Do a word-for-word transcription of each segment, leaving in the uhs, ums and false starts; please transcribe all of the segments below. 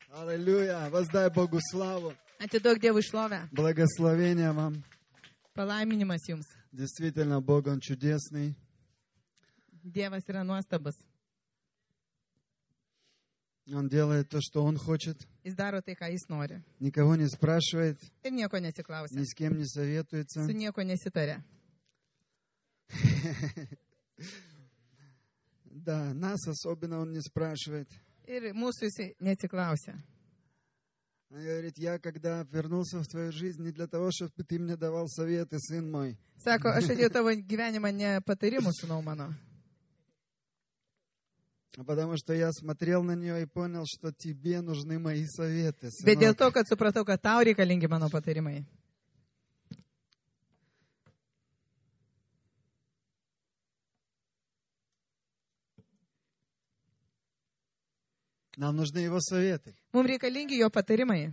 Аллилуйя! Воздай Богу славу! Atiduok Dievui šlovę. Благословение вам! Palaiminimas jums. Действительно, Бог, Он чудесный. Dievas yra nuostabus. Он делает то, что Он хочет. Jis daro tai, ką jis nori. Никого не спрашивает, Ir nieko nesiklausia. ни с кем не советуется. Su nieko nesitarė. Да, нас особенно Он не спрашивает. Ir mūsų jis nesiklausia. Он говорит, я когда вернулся в твою жизнь, не для того, чтобы ты мне давал советы, сын мой. Sako, aš atėjau tavo gyvenimą ne patarimų, sūnau mano. Потому что я смотрел на нее и понял, что тебе нужны мои советы, Bet dėl сынок. to, kad supratau, kad tau reikalingi mano patarimai. Нам нужны его советы. Mums reikalingi jo patarimai,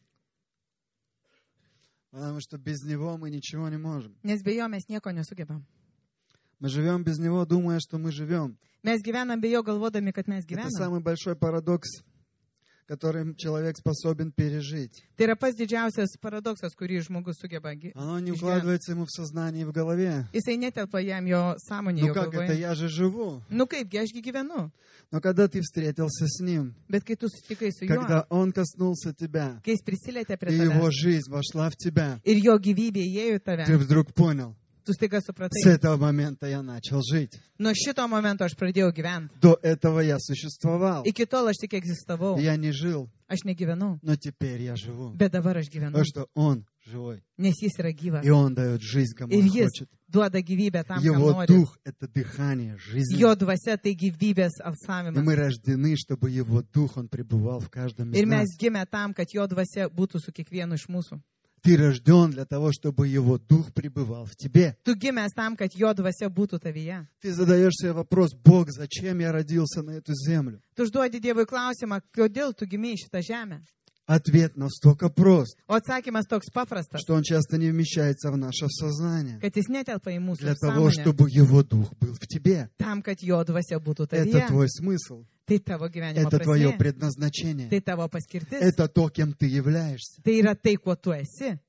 Потому что без него мы ничего не можем. nes be jo mes nieko nesugebam. Мы живем без него, думая, что мы живем. Mes gyvenam be jo galvodami, kad mes Это gyvenam. самый большой парадокс, который человек способен пережить. Tai yra pats didžiausias paradoksas, kurį žmogus sugeba. gi- Оно не išgyvent. укладывается ему в сознании и в голове. Jisai netelpa jam jo sąmonėje, Ну jo как это, galvoje. я же живу. Nu kaipgi, ašgi gyvenu. Но когда ты встретился с ним, Bet kai tu susitikai su juo, когда он коснулся тебя, kai jis prisilietė prie и его tavęs жизнь вошла в тебя, ir jo gyvybė įėjo į tave, ты вдруг понял, tu staiga с supratai. этого момента я начал жить. Nuo šito momento aš pradėjau gyventi. До этого я существовал. Iki tol aš tik egzistavau. Я не жил, Aš negyvenau. но теперь я живу. Bet dabar aš gyvenu. Потому что он живой. Nes jis yra gyvas. И он дает жизнь, кому Ir он jis хочет. duoda gyvybę tam, kam Его nori. дух — это дыхание жизни. Jo dvasia tai gyvybės И alsavimas. мы рождены, чтобы его дух, он пребывал в каждом Ir из нас. mes gimė tam, kad jo dvasia būtų su kiekvienu iš mūsų. Ты рожден для того, чтобы его дух пребывал в тебе. Tu gimęs tam, kad jo dvasia būtų tavyje. Ты задаешь себе вопрос, Бог, зачем я родился на эту землю? Tu užduodi Dievui klausimą, kodėl tu gimėjai į šitą žemę. Ответ настолько прост, O atsakymas toks paprastas, что он часто не вмещается в наше сознание. kad jis netelpa į mūsų Для того, sąmonę. чтобы его дух был в тебе. Tam, kad jo dvasia būtų Это tavyje. твой смысл. Tai tavo gyvenimo Это твое prasmė. предназначение. Tai tavo paskirtis. Это то, кем ты являешься. Tai yra tai, kuo tu esi.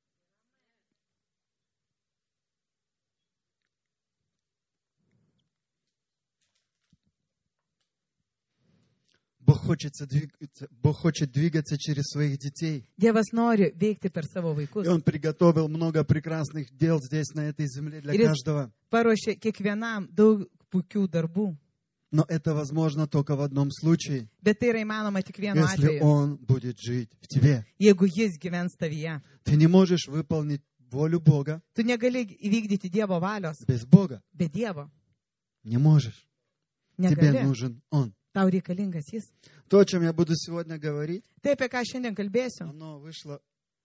Бог хочет двигаться, Бог хочет двигаться через своих детей. Dievas nori veikti per savo vaikus. И Он приготовил много прекрасных дел здесь, на этой земле, для Ir jis каждого. paruošė kiekvienam daug puikių darbų. Но это возможно только в одном случае, Bet tai yra įmanoma tik vienu если atveju. Он будет жить в тебе. Jeigu jis gyvens tavyje. Ты не можешь выполнить волю Бога Tu negali įvykdyti Dievo valios без Бога. be Dievo. Не можешь. Тебе Negali. нужен Он. Tau reikalingas jis. То, о чем я буду сегодня говорить, Tai, apie ką šiandien kalbėsiu, оно вышло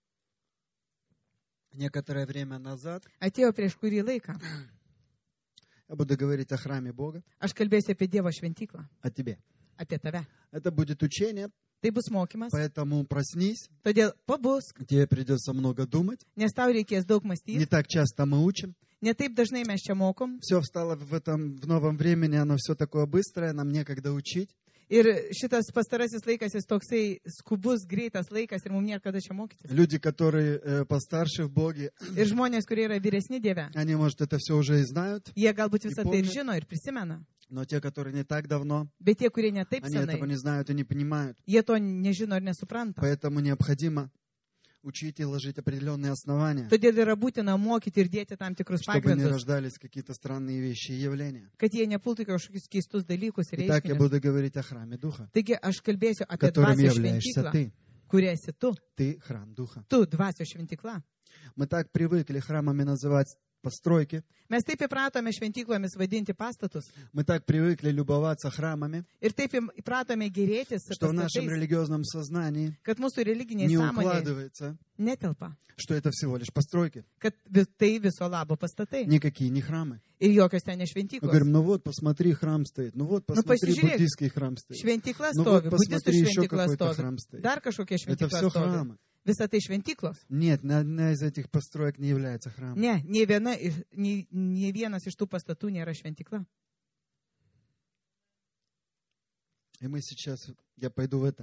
некоторое время назад. atėjo prieš kurį laiką. Я буду говорить о храме Бога, Aš kalbėsiu apie Dievo šventyklą, о тебе. apie tave. Это будет учение, Tai bus mokymas. поэтому проснись. Todėl pabusk, Тебе придется много думать. nes tau reikės daug Не mąstyti. так часто мы учим. Ne taip dažnai mes čia mokom. Все встало в этом в новом времени, оно все такое быстрое, нам некогда учить. Ir šitas pastarasis laikas, jis toksai skubus, greitas laikas ir mums niekada čia mokytis. Люди, которые э, постарше в Боге, Ir žmonės, kurie yra vyresni Dieve, они, может, это все уже и знают, jie galbūt visą tai ir pomni. žino ir prisimena. но те, которые не так давно, Bet tie, kurie ne taip они этого senai, не знают и не понимают. jie to nežino ir nesupranta. Поэтому необходимо учить и ложить определенные основания, Todėl yra būtina mokyti ir dėti tam tikrus чтобы не pagrindus, рождались какие-то странные вещи и явления. kad jie nepultų į kažkokius keistus dalykus ir Итак, я reiškinius. буду говорить о храме Духа, Taigi aš kalbėsiu apie которым dvasios являешься šventyklą, ты. kuria esi tu. Ты храм Духа. Tu dvasios šventykla. Мы так привыкли храмами называть постройки, Mes taip įpratome šventyklomis vadinti pastatus мы так привыкли любоваться храмами, ir taip įpratome gerėtis что в нашем pastatais, религиозном сознании kad mūsų religiniai не sąmonė укладывается, netelpa, что это всего лишь постройки, kad vis- tai viso labo pastatai никакие не храмы. ir jokios ten ne Мы šventyklos. говорим, ну вот, посмотри, храм стоит, ну вот, посмотри, pasižiūrėk. буддийский храм стоит. Šventykla Ну stovi, вот, budistų посмотри, еще šventykla какой-то stovi, храм стоит. dar kažkokia Это šventykla все stovi. храмы. Visą tai šventyklos. Нет, ни одна из этих построек не является храмом. Ne, nie, viena, iš- nie, nie vienas iš tų pastatų nėra šventykla. И мы сейчас, я пойду в это.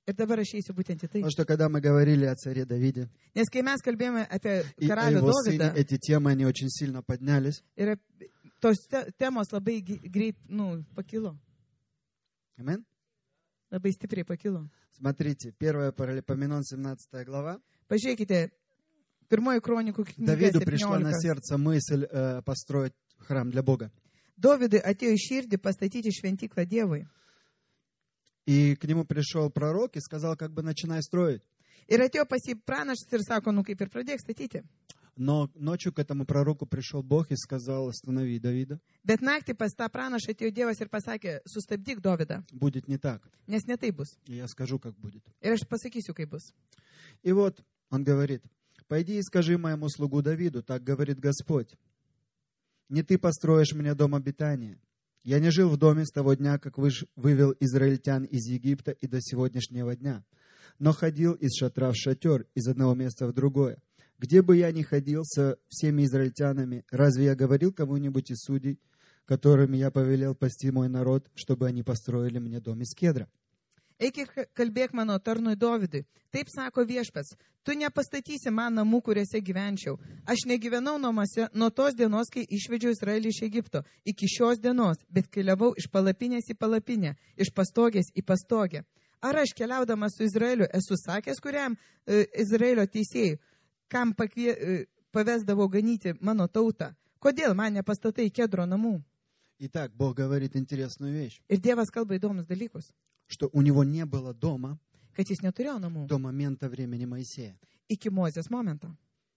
Ir dabar aš eisiu būtent į tai. Потому что когда мы говорили о царе Давиде Nes kai mes kalbėjome apie и о karalių его сыне, Dovydą, эти темы, они очень сильно поднялись. ir tos te- temos labai gi- greit, nu, pakilo. Амин? Labai stipriai pakilo. Смотрите, первая Паралипоменон, семнадцатая глава. Pažiūrėkite, pirmoji kronikų knyga Давиду пришла на septynioliktas. сердце мысль э, построить храм для Бога. Dovydui atėjo į širdį pastatyti šventyklą Dievui. И к нему пришел пророк и сказал, как бы начинай строить. Ir atėjo pas jį pranašas ir sako, nu kaip ir pradėk statyti. Но ночью к этому пророку пришел Бог и сказал, останови Давида, Bet naktį pas tą pranašą atėjo Dievas ir pasakė, sustabdyk Dovydą, будет не так. nes ne tai bus. И я скажу, как будет. Ir aš pasakysiu, kaip bus. И вот он говорит, пойди и скажи моему слугу Давиду, так говорит Господь, не ты построишь мне дом обитания. Я не жил в доме с того дня, как выш- вывел израильтян из Египта и до сегодняшнего дня, но ходил из шатра в шатер, из одного места в другое. Где бы я ни ходил со всеми израильтянами, разве я говорил кому-нибудь из судей, которым я повелел пасти мой народ, чтобы они построили мне дом из кедра? Eik ir ka- kalbėk mano tarnui Dovydui. Taip sako viešpats, tu nepastatysi man namų, kuriuose gyvenčiau. Aš negyvenau namuose nuo tos dienos, kai išvedžiau Izraelį iš Egipto, iki šios dienos, bet keliavau iš palapinės į palapinę, iš pastogės į pastogę. Ar aš keliaudamas su Izraeliu esu sakęs kuriam e, Izraelio teisėjui, kam pakvie, e, pavesdavo ganyti mano tautą? Kodėl man nepastatai kedro namų? Итак, Бог говорит интересную вещь, Ir Dievas kalba įdomus dalykus, что у него не было дома kad jis neturėjo namų до момента времени Моисея. iki Mozės momento.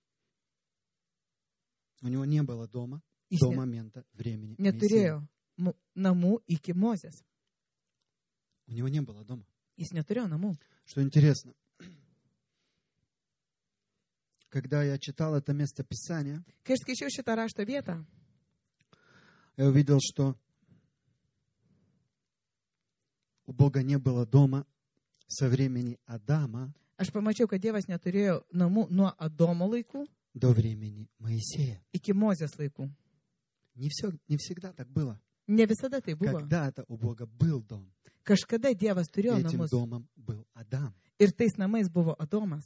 У него не было дома Jis до ne, момента времени Моисея. neturėjo mu- namų iki Mozės. У него не было дома. Jis neturėjo namų. Что интересно, когда я читал это место Писания, Kai aš skaičiau šitą rašto vietą, я увидел, что у Бога не было дома со времени Адама aš pamačiau, kad Dievas neturėjo namų nuo Adomo laikų до времени Моисея. iki Mozės laikų. Не, все, не всегда так было. Ne visada tai buvo. Когда-то у Бога был дом. Kažkada Dievas И turėjo этим namus. домом был Адам. Ir tais namais buvo Adomas.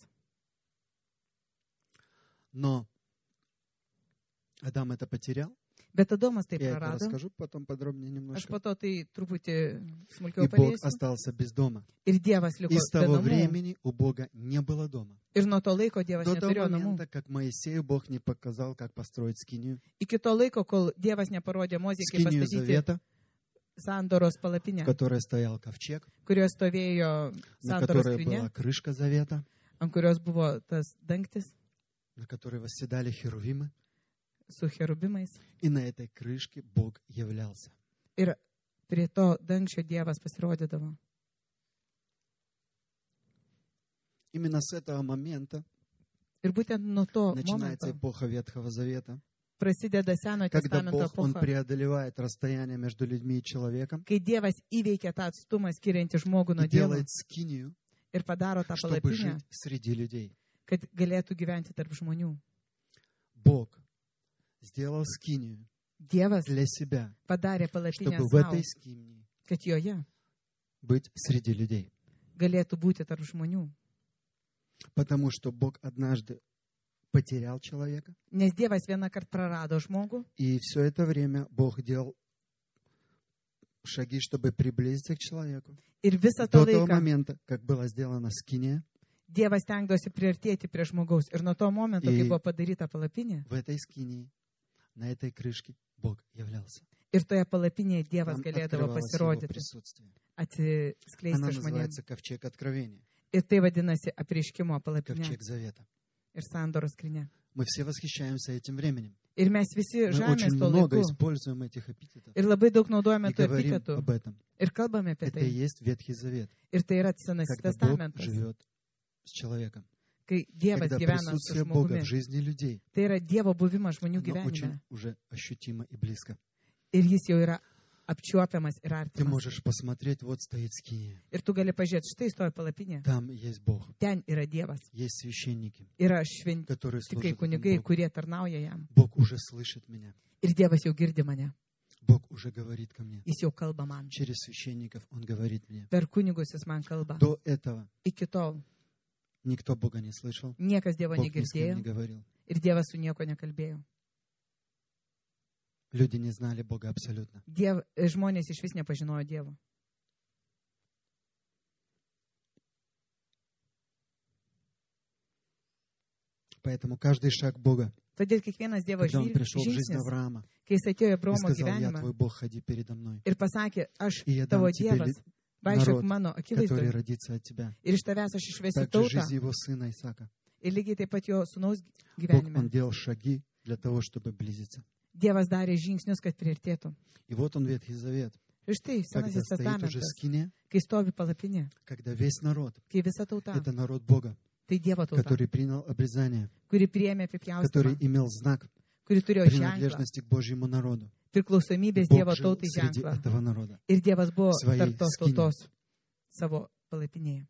Но Адам это потерял. Bet Adomas tai Я это prarado. расскажу потом подробнее Aš немножко. po to tai truputį И smulkiau Бог paliesiu. остался без дома. Ir Dievas liko И с be того namų. времени у Бога не было дома. Ir nuo to laiko Dievas До того neturėjo namų. момента, как Моисею Бог не показал, как построить скинию. Iki to laiko, kol Dievas neparodė Mozė, kaip Скинию pastatyti Завета, sandoros в palapinę, которой стоял ковчег, kurioje stovėjo на sandoros которой skrinė, была крышка Завета, ant kurios buvo tas dangtis на которой восседали херувимы. su cherubimais. И на этой крышке Бог являлся. Ir prie to dangčio Dievas pasirodydavo. Именно с этого момента Ir būtent nuo to начинается momento эпоха Ветхого Завета, prasideda Senojo когда testamento Бог, Он epocha, преодолевает расстояние между людьми и человеком kai Dievas įveikia tą atstumą skiriantį žmogų nuo и Dievo делает скинию, ir padaro tą чтобы palapinę, жить среди людей. kad galėtų gyventi tarp žmonių. Бог сделал скинию Dievas для себя, padarė palapinę чтобы в savo, этой скинии kad joje быть среди людей. galėtų būti tarp žmonių. Потому что Бог однажды потерял человека, Nes Dievas vieną kartą prarado žmogų и все это время Бог делал шаги, чтобы приблизиться к человеку. ir visą tą До того laiką момента, как была сделана скиния, Dievas stengdosi priartėti prie žmogaus. Ir nuo to momento, kai И- buvo padaryta palapinė, в этой скинии, на этой крышке Бог являлся. ir toje palapinėje Dievas Там galėdavo открывалось Его pasirodyti, присутствие. atsiskleisti Она žmonėms. называется ковчег откровения, Ir tai vadinasi apreiškimo palapinė ковчег завета. ir sandoros skrinė. Мы все восхищаемся этим временем. Ir mes visi Мы žemės очень to много laiku. используем этих эпитетов Ir labai daug naudojame и tų говорим epitetų. об этом. Ir kalbame apie Это и tai. есть Ветхий Завет, Ir tai yra Senasis когда Бог testamentas, живет с человеком, kai Dievas когда gyvena su присутствие Бога žmogumi. в жизни людей, Tai yra Dievo buvimas žmonių оно gyvenime. очень уже ощутимо и близко. Ir jis jau yra apčiuopiamas ir Ты artimas. можешь посмотреть, вот стоит скиния, Ir tu gali pažiūrėti, štai stoja palapinė. там есть Бог, Ten yra Dievas. есть священники, Yra šventikai которые служат этому kunigai, Богу. kurie tarnauja jam. Бог уже слышит меня. Ir Dievas jau girdi mane. Бог уже говорит ко мне. Jis jau kalba man. Через священников Он говорит мне. Per kunigus jis man kalba. До этого Iki tol никто Бога не слышал. niekas Dievo Бог ни с кем negirdėjo не говорил. ir Dievas su nieko nekalbėjo. Люди не знали Бога абсолютно. Diev, žmonės iš vis nepažinojo Dievo. Поэтому каждый шаг Бога, Todėl kiekvienas Dievo когда Он пришел в жизнь žingsnis, Авраама kai jis atėjo į и Abraomo сказал, я gyvenimą твой Бог, ходи передо мной, ir pasakė, aš и я дам tavo тебе Dievas, ли- vaikščiok народ, mano который akivaizdoje родится от тебя. ir iš tavęs aš išvesiu Также tautą жизнь его сына Исаака. ir lygiai taip pat jo sūnaus Бог, Он gyvenime. делал шаги для того, чтобы близиться. Dievas darė žingsnius, kad priartėtų. И вот он, Ветхий Завет, Ir štai когда Senasis стоит уже в testamentas, скине, kai stovi palapinė, когда весь народ, kai visa tauta, это народ Бога, tai Dievo tauta, который принял обрезание, kuri priėmė который apipjaustimą, имел знак kuri turėjo ženklą, принадлежности к Божьему народу. priklausomybės Бог Dievo жил tautai среди ženklą. этого народа. Ir Dievas buvo Своей tarp tos skynėje. tautos savo palapinėje.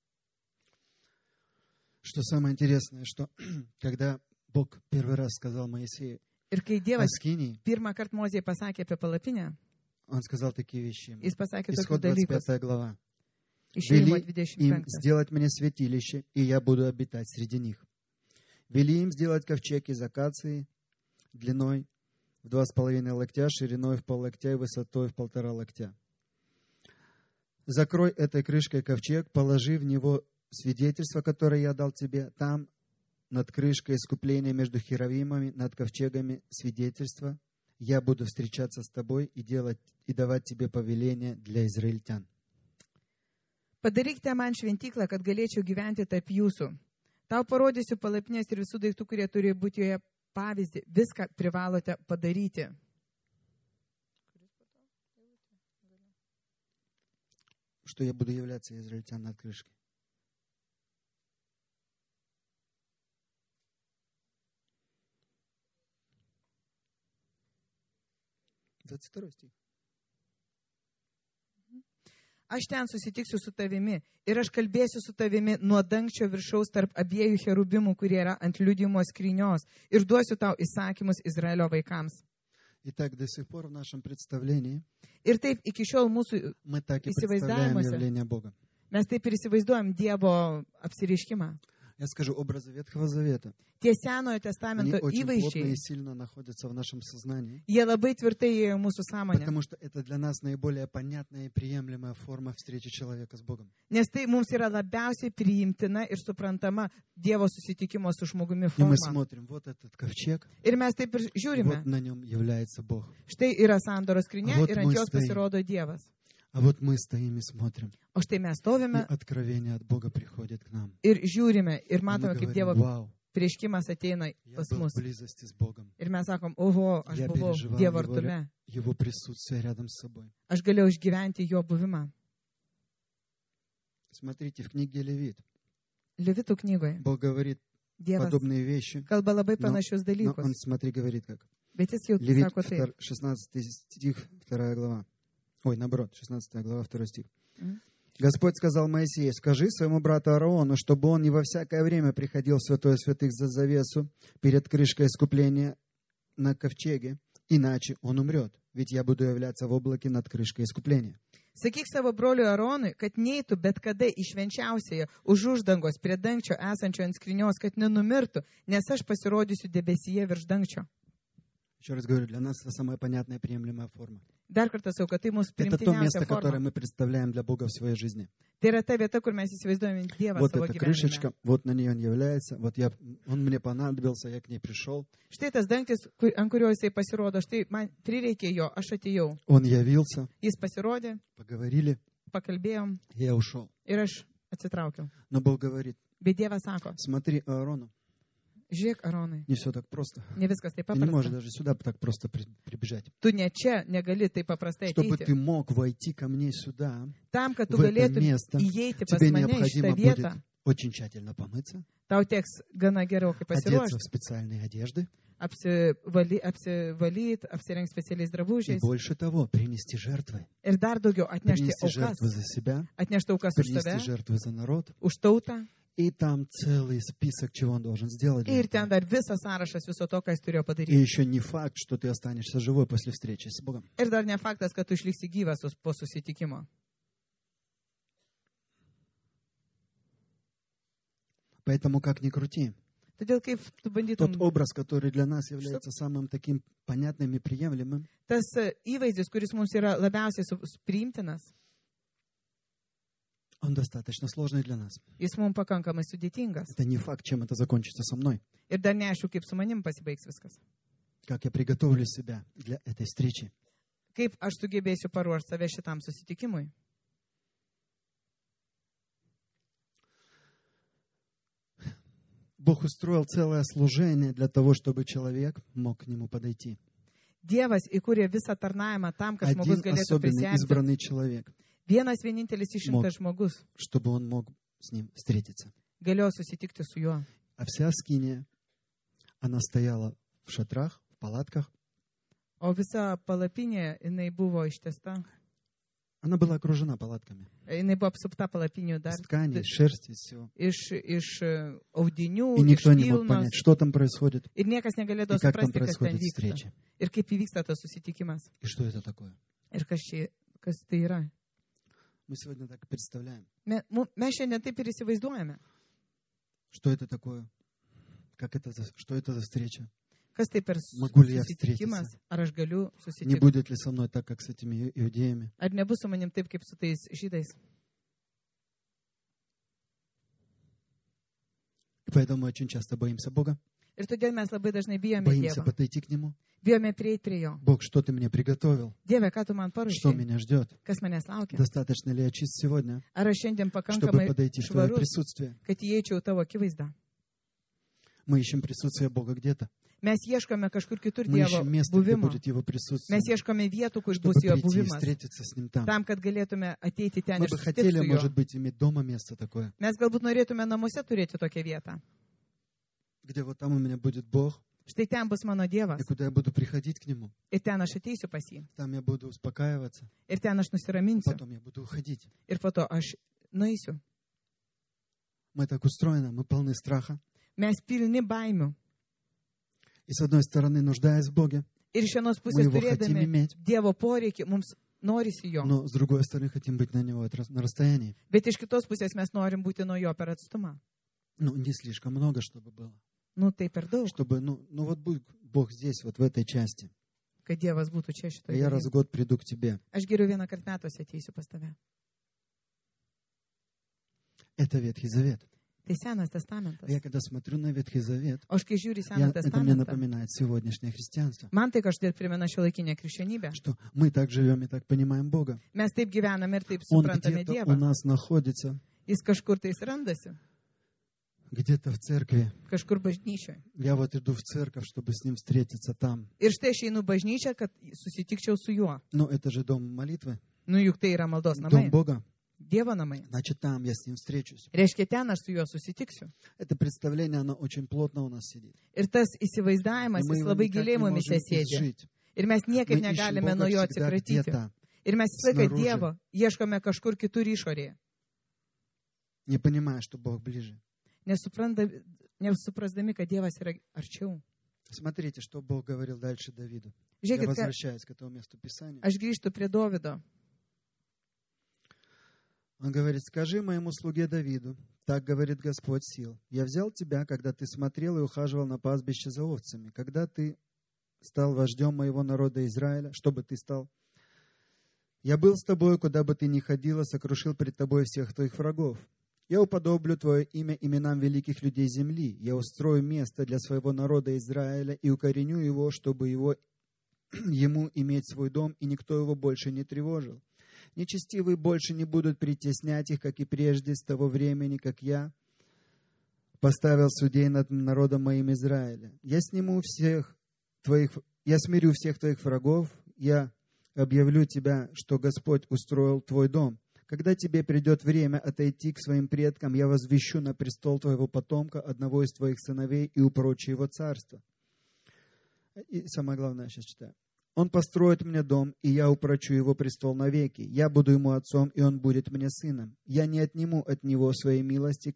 Что самое интересное, что когда Бог первый раз сказал Моисею Ir kai о Dievas скинии, pirmą kartą Mozei pasakė apie palapinę, Он сказал такие вещи. ему. jis pasakė tokius Исход двадцать dalykus. пятая глава. Išėjimo Вели dvidešimt им penktas. сделать мне святилище, и я буду обитать среди них. Вели им сделать ковчег из акации длиной в два с половиной локтя, шириной в пол локтя и высотой в полтора локтя. Закрой этой крышкой ковчег, положи в него свидетельство, которое я дал тебе. Там над крышкой искупления между херувимами, над ковчегами свидетельства. Я буду встречаться с тобой и делать и давать тебе повеление для израильтян. Padarykite man šventyklą, kad galėčiau gyventi tarp jūsų. Tau parodysiu palapinės ir visų daiktų, kurie turi būti joje pavyzdį. Viską privalote padaryti. Что я буду являться израильтян над крышкой. двадцать второй стих. Aš ten susitiksiu su tavimi ir aš kalbėsiu su tavimi nuo dangčio viršaus tarp abiejų cherubimų, kurie yra ant liudijimo skrynios, ir duosiu tau įsakymus Izraelio vaikams. Итак, до сих пор в нашем представлении Ir taip iki šiol mūsų, мы так и Įsivaizdavimuose. представляем явление Бога. mes taip ir įsivaizduojam Dievo apsireiškimą. Я скажу, образы Ветхого Завета, Tie Senojo они testamento очень плотно и įvaizdžiai, сильно находятся в нашем сознании, jie labai tvirtai įėjo į mūsų sąmonę. потому что это для нас наиболее понятная и приемлемая форма встречи человека с Богом. Nes tai mums yra labiausiai priimtina ir suprantama Dievo susitikimo su žmogumi И мы forma. смотрим, вот этот ковчег, Ir mes taip ir žiūrime. вот на нем является Бог. Štai yra sandoros skrynia Вот ir ant мы jos стоим. pasirodo Dievas. А вот мы стоим и смотрим, O štai mes и stovime откровение от Бога приходит к нам. ir žiūrime ir И мы matome, kaip говорим, Dievo вау, prieškimas ateina я pas был mus. в близости с Богом. Ir mes sakom, oho, aš Я buvau переживал Dievo его, artume. его присутствие рядом с собой. Aš galėjau išgyventi jo buvimą. Смотрите, в книге Левит Levitų knygoje Бог говорит Dievas подобные вещи, kalba labai Но- panašius но dalykus. Он, смотри, говорит как. Bet jis jau Левит, sako taip. шестнадцатый стих, вторая глава. Ой, наоборот, шестнадцатая глава, второй стих. Мгм. Господь сказал Моисею, скажи своему брату Аарону, чтобы он не во всякое время приходил в святое святых за завесу перед крышкой искупления на ковчеге, иначе он умрет, ведь я буду являться в облаке над крышкой искупления. Sakyk savo broliui Aronui, kad neitų bet kada į švenčiausiąją už uždangos prie dangčio esančio ant skrynios, kad nenumirtų, nes aš pasirodysiu debesyje virš dangčio. Еще раз говорю, для нас это самая понятная и приемлемая форма. Dar kartą sakau, kad tai mūsų Это то место, primtiniausia которое forma. мы представляем для Бога в своей жизни. Tai yra ta vieta, kur mes įsivaizduojame Dievą Вот savo эта gyvenime. крышечка, вот на нее он является, вот я, он мне понадобился, я к ней пришел. Štai tas dangtis, kur- ant kurio jisai pasirodo, štai man prireikė jo, aš atėjau. Он явился, Jis pasirodė, поговорили, pakalbėjom я ушел. ir aš atsitraukiau. Но Бог говорит, Bet Dievas sako, смотри, Аарону, žiūrėk, Aronai, не все так просто. ne viskas taip Ты не можешь paprasta. даже сюда так просто при- прибежать. Tu ne čia negali taip paprastai Чтобы ateiti. ты мог войти ко мне сюда, Tam, kad tu в это galėtum место, įeiti pas тебе mane į šitą необходимо будет vietą, очень тщательно помыться, tau teks gana gerokai одеться в pasiruošti, специальные одежды apsivalyti, apsivalyt, apsirengti specialiais и drabužiais больше того, принести жертвы. ir dar daugiau atnešti Принести aukas, жертвы за себя, atnešti aukas už принести save, жертвы за народ už tautą И там целый список, чего он должен сделать. для Ir этого. ten dar visas sąrašas viso to, ką jis turėjo И padaryti. еще не факт, что ты останешься живой после встречи с Богом. Ir dar ne faktas, kad tu išliksi gyvas sus- po susitikimo. Поэтому, как ни крути, Todėl kaip tu тот bandytum, образ, который для нас является самым таким понятным и приемлемым, tas e, įvaizdis, kuris mums yra labiausiai su- su- priimtinas, он достаточно сложный для нас. jis mums pakankamai sudėtingas. Это не факт, чем это закончится со мной. Ir dar neaišku, kaip su manim pasibaigs viskas. Как я приготовлю себя для этой встречи. Kaip aš sugebėsiu paruošti save šitam susitikimui. Бог устроил целое служение для того, чтобы человек мог к нему подойти. Dievas įkūrė visą tarnavimą tam, kad Один žmogus galėtų особенный prisiartinti. избранный человек, Vienas vienintelis išrinktas žmogus чтобы он мог с ним встретиться. galėjo susitikti su juo. А вся Скиния, она стояла в шатрах, в палатках. O visa palapinė, jinai buvo ištesta. Она была окружена палатками. Jinai buvo apsupta palapinių dar Из ткани, из шерсти, из всего. iš, iš e, audinių, И iš никто не мог vilnos. понять, что там происходит, Ir niekas negalėdavo и как там suprasti, kas ten происходит vyksta. встреча, Ir kaip įvyksta tas susitikimas. и что это такое. Ir kas, čia, kas tai yra. Мы сегодня так и представляем, Me, mu- mes šiandien taip ir įsivaizduojame. что это такое, как это, за- что это за встреча. Kas tai per Могу ли я susitikimas, встретиться? ar aš galiu Не susitikti. будет ли со мной так, как с этими ию- иудеями. Ar nebus su manim taip, kaip su tais žydais. И поэтому мы очень часто боимся Бога, Ir todėl mes labai dažnai bijome боимся Dievo. подойти к Нему. Bijome prieiti prie Jo. Бог, что ты мне приготовил? Dieve, ką tu man Что paruošai? меня ждет? Kas manęs laukia? Достаточно ли я чист сегодня, Ar aš šiandien чтобы pakankamai подойти в Твое švarus, присутствие? kad įeičiau tavo akivaizdą? Мы ищем присутствие Бога где-то. Mes ieškome kažkur kitur Мы Dievo ищем место, где buvimo. будет Его присутствие, Mes ieškome vietų, kur чтобы bus Jo прийти и buvimas. встретиться с Ним там. Tam, kad galėtume ateiti ten Мы ir бы susitikti хотели, su может juo. быть, иметь дома место такое, Mes galbūt norėtume namuose turėti tokią vietą. где вот там у меня будет Бог, Štai ten bus mano Dievas. и куда я буду приходить к Нему. Ir ten aš ateisiu pas jį. Там я буду успокаиваться, Ir ten aš nusiraminsiu. потом я буду уходить. Ir po to aš nueisiu. Мы так устроены, мы полны страха. Mes pilni baimių. И с одной стороны, нуждаясь в Боге, Ir iš vienos мы pusės Его хотим turėdami иметь, Dievo poreikį, mums norisi jo. но с другой стороны, хотим быть на Него от- на расстоянии. Bet iš kitos pusės mes norim būti nuo jo per atstumą. Ну, не слишком много, чтобы было. Nu, tai per daug, Чтобы, ну, ну вот будь Бог здесь, вот в этой части. kad Dievas būtų čia А šitoje я раз в vietoje. год приду к тебе. Aš geriau vieną kartą metuose ateisiu pas tave. Это Ветхий Завет. Tai Senas testamentas. А я когда смотрю на Ветхий Завет, O aš kai žiūriu į я, Seną это мне testamentą, напоминает сегодняшнее христианство. man tai kažkaip primena šio laikinę krikščionybę. Что мы так живем и так понимаем Бога. Mes taip gyvename ir taip Он suprantame где-то у Dievą. нас находится, Jis kažkur tai randasi, где-то в церкви. kažkur bažnyčioje. Я вот иду в церковь, чтобы с Ним встретиться там. Ir štai aš einu bažnyčią, kad susitikčiau su juo. Но это же дом молитвы, Nu juk tai yra maldos дом namai, Бога. Dievo namai. Значит, там я с Ним встречусь. Reiškia, ten aš su juo susitiksiu. Это представление, оно очень плотно у нас сидит. Ir tas И įsivaizdavimas, мы jis его labai никак giliai не mumise можем sėdi. изжить. Ir mes Мы niekaip ищем negalime Бога nuo jo всегда atsikratyti. где-то, Ir mes visą laiką снаружи. Dievo ieškome kažkur kitur išorėje. не понимая, что Бог ближе. Nesupranta, nesuprasdami, kad Dievas yra arčiau. Смотрите, что Бог говорил дальше Давиду. Я Žiūrėkit, ką, возвращаюсь к этому месту Писания. aš grįžtu prie Dovydo. Он говорит: скажи моему слуге Давиду, так говорит Господь сил, я взял тебя, когда ты смотрел и ухаживал на пастбище за овцами, когда ты стал вождем моего народа Израиля, чтобы ты стал. Я был с тобой, куда бы ты ни ходила, сокрушил пред тобой всех твоих врагов. Я уподоблю твое имя именам великих людей земли. Я устрою место для своего народа Израиля и укореню его, чтобы его, ему иметь свой дом, и никто его больше не тревожил. Нечестивые больше не будут притеснять их, как и прежде, с того времени, как я поставил судей над народом моим Израиля. Я сниму всех твоих, я смирю всех твоих врагов, я объявлю тебя, что Господь устроил твой дом. Когда тебе придет время отойти к своим предкам, я возвещу на престол твоего потомка, одного из твоих сыновей, и упрочу его царство. И самое главное, я сейчас читаю. Он построит мне дом, и я упрочу его престол навеки. Я буду ему отцом, и он будет мне сыном. Я не отниму от него своей милости, как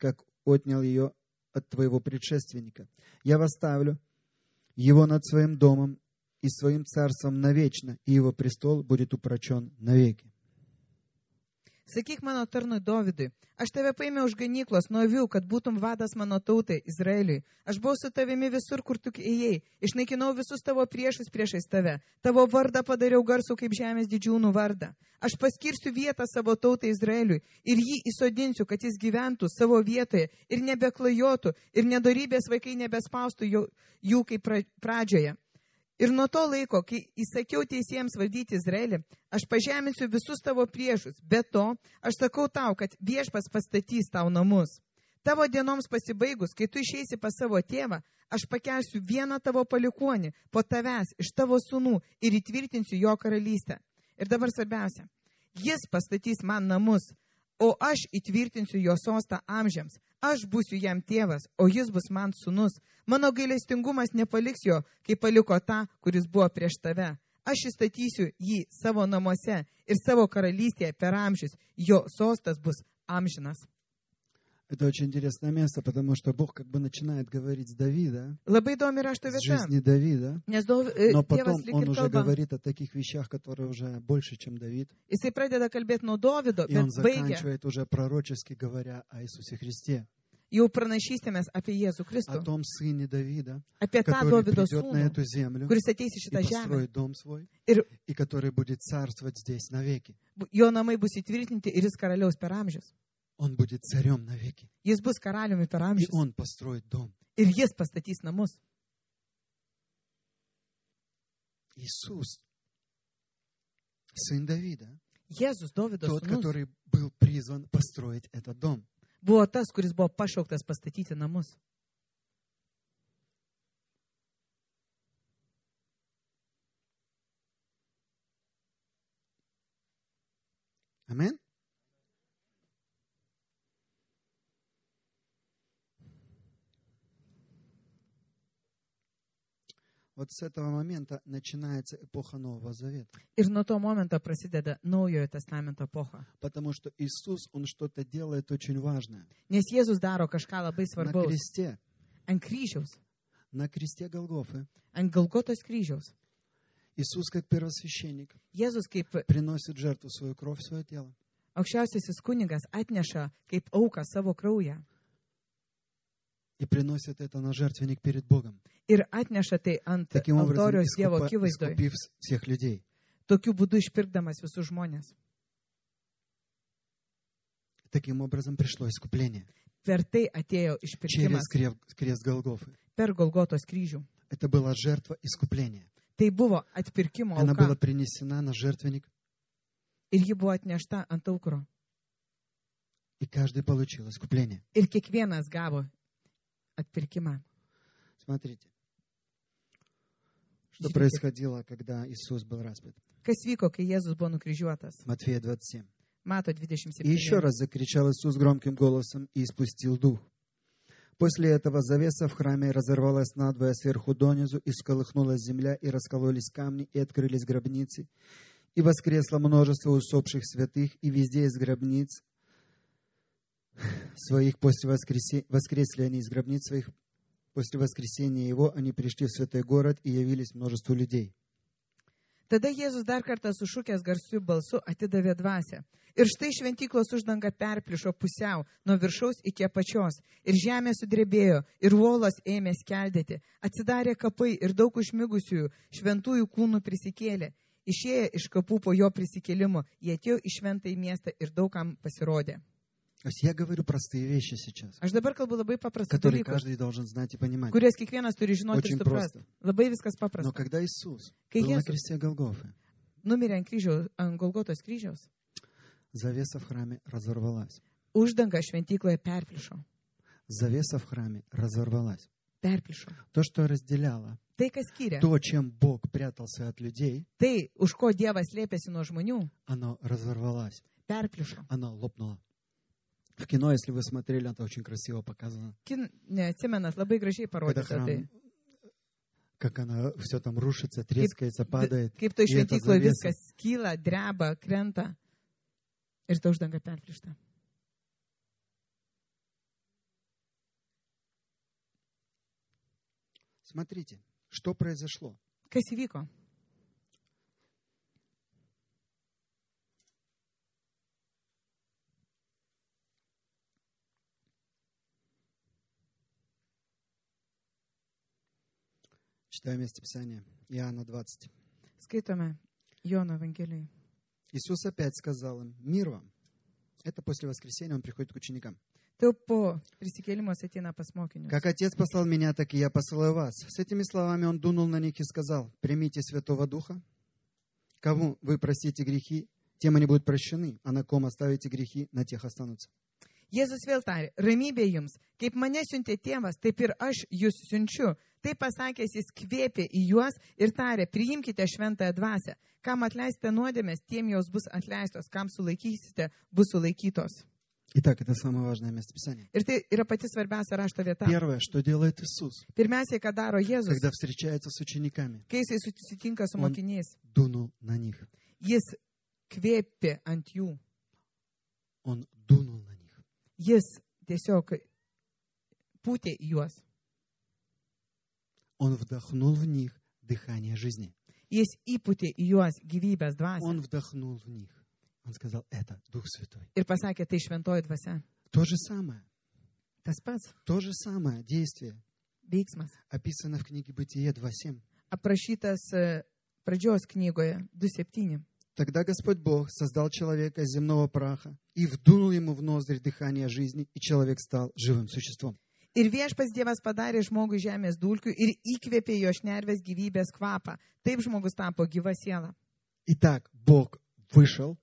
отнял ее от твоего предшественника. Я восставлю его над своим домом и своим царством навечно, и его престол будет упрочен навеки. Sakyk mano tarnui Dovydui, aš tave paėmiau už ganyklos nuo avių, kad būtum vadas mano tautai, Izraeliui. Aš buvau su tavimi visur, kur tu ėjai. Išnaikinau visus tavo priešus priešais tave. Tavo vardą padariau garsų kaip žemės didžiūnų vardą. Aš paskirsiu vietą savo tautai Izraeliui ir jį įsodinsiu, kad jis gyventų savo vietoje ir nebeklajotų ir nedorybės vaikai nebespaustų jų, jų kaip pradžioje. Ir nuo to laiko, kai įsakiau teisėjams valdyti Izraelį, aš pažeminsiu visus tavo priešus. Be to, aš sakau tau, kad Viešpats pastatys tau namus. Tavo dienoms pasibaigus, kai tu išeisi pas savo tėvą, aš pakelsiu vieną tavo palikuonį po tavęs iš tavo sūnų ir įtvirtinsiu jo karalystę. Ir dabar svarbiausia, jis pastatys man namus, o aš įtvirtinsiu jo sostą amžiams. Aš būsiu jam tėvas, o jis bus man sūnus. Mano gailestingumas nepaliks jo, kai paliko tą, kuris buvo prieš tave. Aš įstatysiu jį savo namuose ir savo karalystėje per amžius. Jo sostas bus amžinas. Это очень интересное место, потому что Бог как бы начинает говорить с Давида, Labai įdomi rašto с vieta, жизни Давида, nes Dov- e, но потом Dievas lyg он ir уже kalba. говорит о таких вещах, которые уже больше, чем Давид. Jisai pradeda kalbėti nuo Dovydo, И он bet baigia заканчивает уже пророчески говоря о Иисусе Христе, jau pranašystėmis apie Jėzų о Kristų, том сыне Давида, apie tą который Dovydo придет на sūnų, эту землю kuris ateis į и šitą žemę построит дом свой, ir и который будет царствовать здесь навеки. jo namai bus įtvirtinti ir jis karaliaus per amžius. Он будет царем навеки. Jis bus karaliumi per И amžius он построит дом. ir jis pastatys namus. Иисус, сын Давида, Jėzus, Dovydo тот, sūnus, который был призван построить этот дом. buvo tas, kuris buvo pašauktas pastatyti namus. Аминь? Вот с этого момента начинается эпоха Нового Завета. Ir nuo to momento prasideda naujojo testamento epocha. Потому что Иисус, Он что-то делает очень важное. Nes Jėzus daro kažką labai На svarbaus. кресте, Ant kryžiaus, на кресте Голгофы, ant Galgotos kryžiaus. Иисус, как первосвященник, Jėzus kaip приносит жертву свою кровь, свое тело. aukščiausiasis kunigas atneša kaip auką savo kraują. И приносит это на жертвенник перед Богом. Ir atneša tai ant Таким образом, altoriaus Dievo искупа- akivaizdoje. искупив всех людей. Tokiu būdu išpirkdamas visus žmonės. Таким образом пришло искупление. Per tai atėjo Через išpirkimas крест, крест Голгофы. per Golgotos kryžių. Это была жертва искупления. Tai buvo atpirkimo Она была auka принесена на жертвенник, ir ji buvo atnešta ant aukuro. и каждый получил искупление. Ir kiekvienas gavo atpirkimą. Смотрите, что Žiūrėkit, происходило, когда Иисус был распят. kas vyko, kai Jėzus buvo nukryžiuotas. Матфея двадцать семь. Mato dvidešimt И еще septyni. раз закричал Иисус громким голосом и испустил дух. После этого завеса в храме разорвалась надвое сверху донизу, и всколыхнулась земля, и раскололись камни, и открылись гробницы. И воскресло множество усопших святых, и везде из гробниц своих после воскресе... воскресли они из гробниц своих. После воскресения его они пришли в святой город и явились множеству людей. Tada Jėzus dar kartą sušukęs garsiu balsu atidavė dvasią. Ir štai šventyklos uždanga perplišo pusiau, nuo viršaus iki apačios. Ir žemė sudrebėjo, ir uolos ėmė skeldėti. Atsidarė kapai ir daug užmigusiųjų šventųjų kūnų prisikėlė. Išėję iš kapų po jo prisikėlimo, jie atėjo į šventąjį miestą ir daugam pasirodė. То есть я говорю простые вещи сейчас, Aš dabar kalbu labai paprastus которые dalykus, каждый должен знать и понимать. kuriuos kiekvienas turi žinoti ir Очень suprasti. просто. Labai viskas Но paprasta. когда Иисус Kai был на Jėzus кресте Голгофы, numirė ant kryžiaus, ant Golgotos kryžiaus, завеса в храме разорвалась. uždanga šventykloje perplišo. Завеса в храме разорвалась. Perplišo. То, что разделяло, Tai, kas skyrė, то, чем Бог прятался от людей, tai, už ko Dievas slėpėsi nuo žmonių, оно разорвалось, perplišo. оно лопнуло. В кино, если вы смотрели, это очень красиво показано. Kin, neatsimenas, labai gražiai Когда parodyta храм, tai. как она все там рушится, трескается, падает. Kaip to И эта šventykloje завеса, viskas skyla, dreba, krenta. Ir ta uždanga perplišta. Смотрите, что произошло. Kas įvyko? Читаю место Писания. Иоанна двадцать. Skaitome Jono Evangelijoje. Иисус опять сказал им: «Мир вам». Это после воскресения он приходит к ученикам. Tai jau po prisikėlimo jis ateina pas mokinius. «Как Отец послал меня, так и я посылаю вас». С этими словами он дунул на них и сказал: «Примите Святого Духа. Кому вы простите грехи, тем они будут прощены, а на ком оставите грехи, на тех останутся». Jėzus vėl tarė, ramybė jums, kaip mane siuntė tėvas, taip ir aš jūs siunčiu. Tai pasakęs, jis kvėpė į juos ir tarė, priimkite šventąją dvasią. Kam atleisite nuodėmės, tiem jos bus atleistos, kam sulaikysite, bus sulaikytos. Итак, это самое важное место Писания. Ir tai yra pati svarbiausia rašto vieta. Первое, что делает Иисус, Pirmiausiai, ką daro Jėzus, когда встречается с учениками, kai jisai susitinka su Он- mokiniais, дунул на них. jis kvėpė ant jų. Он дунул на них. Jis tiesiog pūtė į juos. Он вдохнул в них дыхание жизни. Jis įpūtė į juos gyvybės dvasią. Он вдохнул в них. Он сказал: это Дух Святой. Ir pasakė, tai šventoji dvasia. То же самое, Tas pats то же самое действие veiksmas. описано в книге Бытие два семь. Aprašytas e, pradžios knygoje du septyni. Тогда Господь Бог создал человека из земного праха и вдунул ему в ноздри дыхание жизни, и человек стал живым существом. Ir viešpats Dievas padarė žmogui žemės dulkių ir įkvėpė jo šnervės gyvybės kvapą. Taip žmogus tapo gyva siela. Итак, Бог вышел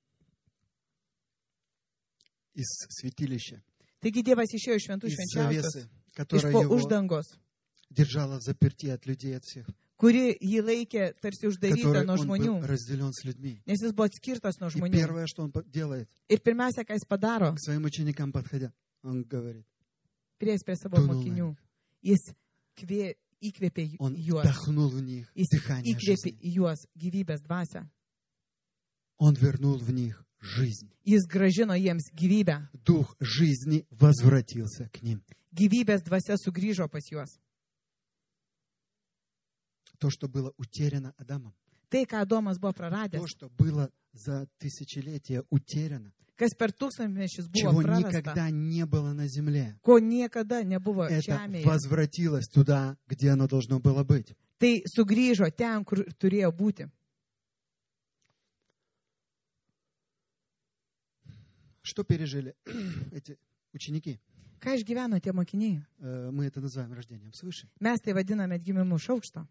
из святилища, Taigi Dievas išėjo iš šventų из švenčiausios, завесы, iš которая po его uždangos, держала в заперти от людей, от всех, kuri jį laikė tarsi uždarytą который nuo он žmonių, был разделен с людьми. nes jis buvo atskirtas nuo И žmonių. первое, что он по- делает, Ir pirmiausia, ką jis padaro, к своим ученикам подходя, он говорит, prieis prie savo Dunul mokinių, jis kvė, įkvėpė он į juos, вдохнул в них jis дыхание įkvėpė жизни. į juos gyvybės dvasią. Он вернул в них жизнь. Jis gražino jiems gyvybę. Дух жизни возвратился к ним. Gyvybės dvasia sugrįžo pas juos. То, что было утеряно Адамом, Tai, ką Adomas buvo то, praradęs, что было за тысячелетия утеряно, kas per tūkstantmečius buvo чего prarasta, никогда не было на земле, ko niekada nebuvo это žemėje, возвратилось туда, где оно должно было быть. tai sugrįžo ten, kur turėjo būti. Что пережили эти ученики? Ką išgyveno tie mokiniai? Э, Мы это называем rождением свыше. Mes tai vadiname atgimimu iš aukšto.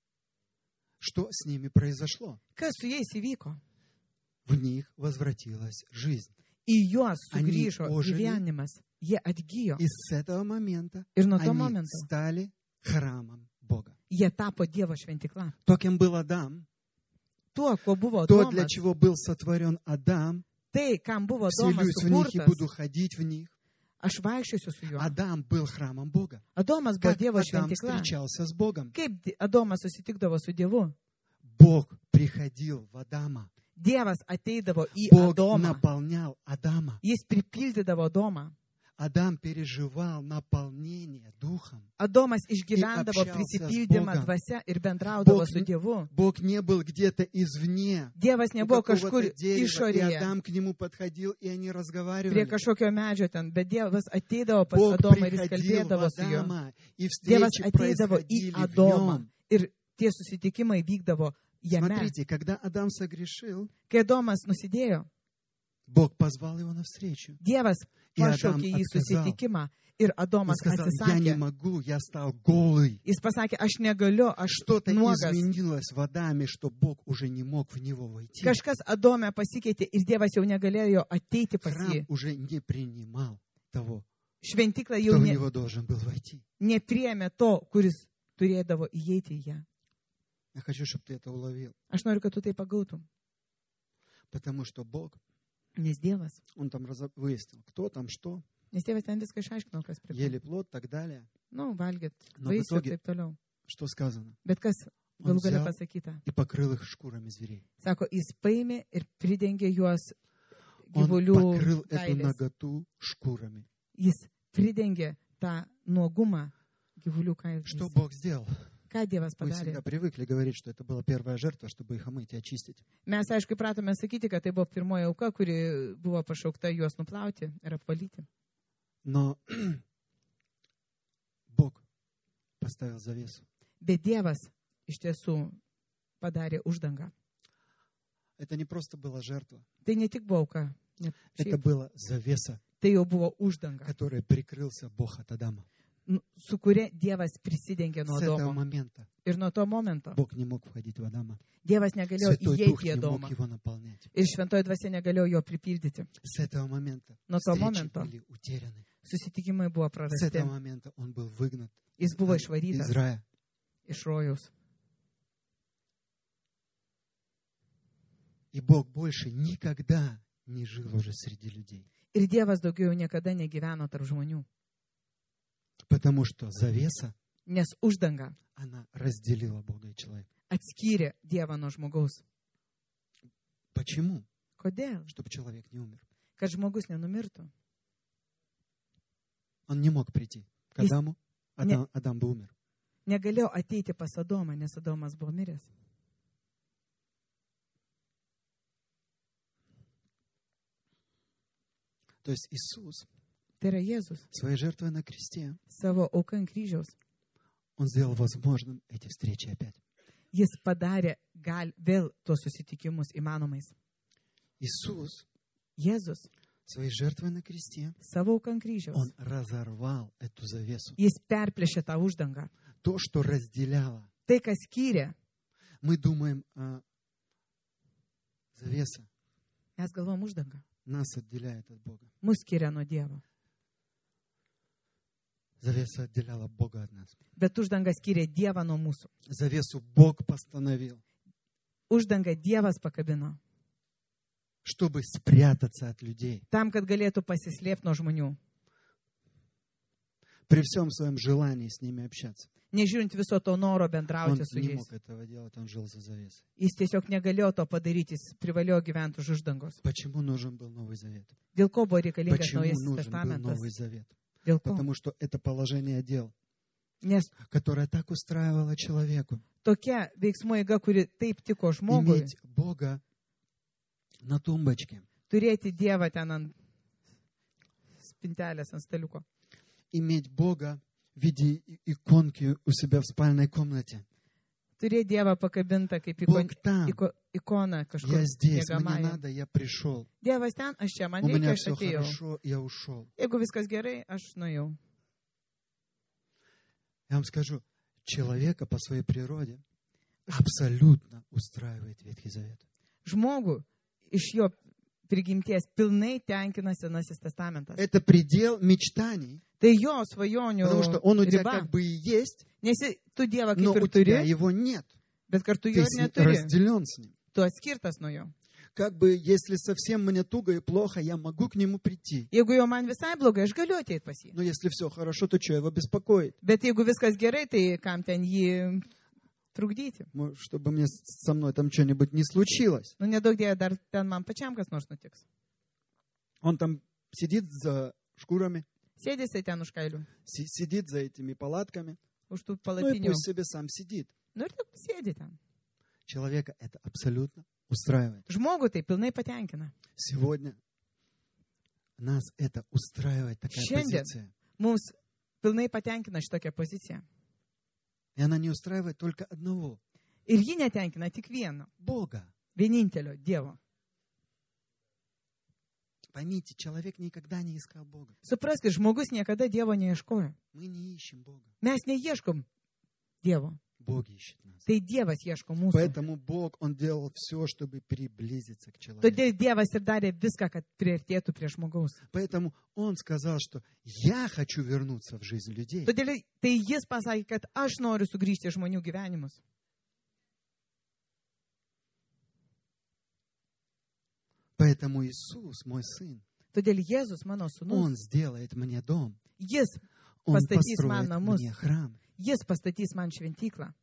Что с ними произошло? Kas su jais įvyko? В них возвратилась жизнь. Į juos Они sugrįžo ожили. gyvenimas. Jie atgyjo. И с этого момента Ir nuo to они momento стали храмом Бога. jie tapo Dievo šventikla. То, кем был Адам, Tuo, kuo buvo то, для Adomas, чего был сотворен Адам, tai, kam buvo Adomas вселюсь в них и sukurtas, буду ходить в них. aš vaikščiosiu su juo. Адам был храмом Бога. Adomas buvo Как Dievo Адам šventikla. встречался с Богом, Kaip Di- Adomas susitikdavo su Dievu? Бог приходил в Адама. Dievas ateidavo į Бог Adomą. наполнял Адама. Jis pripildydavo Adomą. Адам переживал наполнение Духом. Adomas išgyvendavo общался с prisipildymą Богом. dvasia ir bendraudavo Бог su Dievu. Бог не был где-то извне, Dievas у nebuvo какого-то kažkur дерева, и išorėje, Адам к нему подходил, и они prie разговаривали. kažkokio medžio ten, bet Dievas ateidavo pas Бог Adomą ir jis приходил в kalbėdavo su juo. Адама, и Dievas встречи ateidavo į происходили в Adomą нем. ir tie susitikimai vykdavo jame. Смотрите, когда Адам согрешил, Kai Adomas nusidėjo, Бог позвал его навстречу. Dievas И Адам pašaukė jį į отказал. susitikimą ir Он Adomas сказал: я не atsisakė. могу, я стал голый. Jis pasakė, aš negaliu, aš Что-то nuogas. изменилось в Адаме, что Бог уже не мог в него войти. Kažkas Adome pasikeitė ir Dievas jau negalėjo ateiti pas Храм jį. уже не принимал того, Šventykla jau кто в ne, него должен был войти. nepriėmė to, kuris turėdavo įeiti į ją. Я хочу, чтобы ты это уловил. Aš noriu, kad tu tai pagautum. Потому что Бог, Nes Dievas. Он там разо- выяснил, кто там что, Nes Dievas ten viską išaiškino, kas ели priklauso. плод и так далее. Nu, valgyt, Но в vaisių ir итоге, taip toliau. что сказано? Bet kas Он galų galia взял pasakyta? и покрыл их шкурами зверей. Sako, jis paėmė ir pridengė juos Он gyvulių покрыл эту kailiais. наготу шкурами. Jis pridengė tą nuogumą gyvulių kailis. Что Бог сделал? Ką Dievas Мы padarė? всегда привыкли говорить, что это была первая жертва, чтобы их омыть и очистить. Mes, aišku, pratome sakyti, kad tai buvo pirmoji auka, kuri buvo pašaukta juos nuplauti ir apvalyti. Но Бог поставил завесу. Bet Dievas iš tiesų padarė uždangą. Это не просто была жертва. Tai ne tik buvo auka, ne, Это šiaip, была завеса, tai jau buvo uždanga, которой прикрылся Бог от Адама. nu, su kuria Dievas prisidengė nuo С этого Adomo. момента Ir nuo to momento Бог не мог входить в Адама. Dievas negalėjo Святой Дух įeiti į не мог Adomą. его наполнять. Ir šventoji dvasia negalėjo jo pripildyti. С этого момента Nuo to встречи momento были утеряны. susitikimai buvo С prarasti. этого момента он был выгнан Jis buvo из išvarytas рая. iš rojaus. И Бог больше никогда не жил уже среди людей. Ir Dievas daugiau jau niekada negyveno tarp žmonių, Потому что завеса, nes uždanga она разделила Бога и человека. atskyrė Dievą nuo žmogaus. Почему? Kodėl? Чтобы человек не умер. Kad žmogus nenumirtų. Он не мог прийти к Есть- Адаму. Адам, Адам бы умер. Negalėjo ateiti pas Adomą, nes Adomas buvo miręs. То есть Иисус Tai yra Jėzus своей жертвой на кресте, savo auką ant kryžiaus. Он сделал возможным эти встречи опять. Jis padarė gal vėl tuos susitikimus įmanomais. Иисус Jėzus своей жертвой на кресте, savo auką ant kryžiaus. Он разорвал эту завесу. Jis perplėšė tą uždangą. То, что разделяло. Tai, kas skyrė, Мы думаем, а, завеса mes galvom uždangą. нас отделяет от Бога. Mus skiria nuo Dievo. Завеса отделяла Бога от нас. Bet uždanga skiria Dievą nuo mūsų. Завесу Бог постановил, Uždanga Dievas pakabino. чтобы спрятаться от людей. Tam, kad galėtų pasislėpti nuo žmonių. При всем своем желании с ними общаться. Nežiūrint viso to noro Он bendrauti su не jais. мог этого делать, он жил за завесой. Jis tiesiog negalėjo to padaryti, jis privalėjo gyventi už uždangos. Почему нужен был Новый Завет? Dėl ko buvo reikalingas Почему Naujasis нужен был testamentas? Новый Завет? Dėl ko? Потому что это положение дел, Nes которое так устраивало человеку. tokia veiksmų eiga, kuri taip tiko žmogui, Иметь Бога на тумбочке. turėti Dievą ten ant spintelės, ant staliuko. Иметь Бога в виде и- иконки у себя в спальной комнате. Turėti Dievą pakabintą kaip ikon, Бог там, iko, ikona kažkur. я здесь, мне miegamajame. надо, я пришел. Dievas ten, aš čia, man У reikia, меня aš все atėjau. хорошо, я ушел. Jeigu viskas gerai, aš nuėjau. Я вам скажу, человека по своей природе абсолютно устраивает Ветхий Завет. Žmogų iš jo prigimties pilnai tenkina Senasis testamentas. Это предел мечтаний, Tai jo svajonių потому что он у тебя riba. как бы и есть, Nes tu Dievą но kaip у ir тебя turi, его нет. bet kartu Ты jo ir с ним neturi. разделен с ним. Tu atskirtas nuo jo. Как бы, если совсем мне туго и плохо, я могу к нему прийти. Jeigu jau man visai blogai, aš galiu ateiti pas jį. Но если все хорошо, то что его беспокоит? Bet jeigu viskas gerai, tai kam ten jį trukdyti? Может, чтобы мне с- со мной там что-нибудь не случилось. Nu, nedaug dėja, dar ten man pačiam kas nors nutiks. Он там сидит за шкурами, Sėdėsi ten už kailių, си- сидит за этими палатками. už tų Ну и palapinių. пусть себе сам сидит. Nu ir tik sėdi ten. Человека это абсолютно устраивает. Žmogų tai pilnai patenkina. Сегодня нас это устраивает такая Šiandien. позиция. Mums pilnai patenkina šitokia pozicija. И она не устраивает только одного. Ir ji netenkina tik vieno, Бога. vienintelio Dievo. Поймите, человек никогда не искал Бога. Supraskit, žmogus niekada Dievo neieškojo. Мы не ищем Бога. Mes neieškom Dievo. Бог ищет нас. Tai Dievas ieško mūsų. Поэтому Бог, Он делал все, чтобы приблизиться к человеку. Todėl Dievas ir darė viską, kad priartėtų prie žmogaus. Поэтому Он сказал, что я хочу вернуться в жизнь людей. Todėl tai jis pasakė, kad aš noriu sugrįžti į žmonių gyvenimus. Поэтому Иисус, мой Сын, Todėl Jėzus, mano sūnus, Он сделает мне дом. jis, Он Pastatys man построит namus. мне храм. jis pastatys man šventyklą.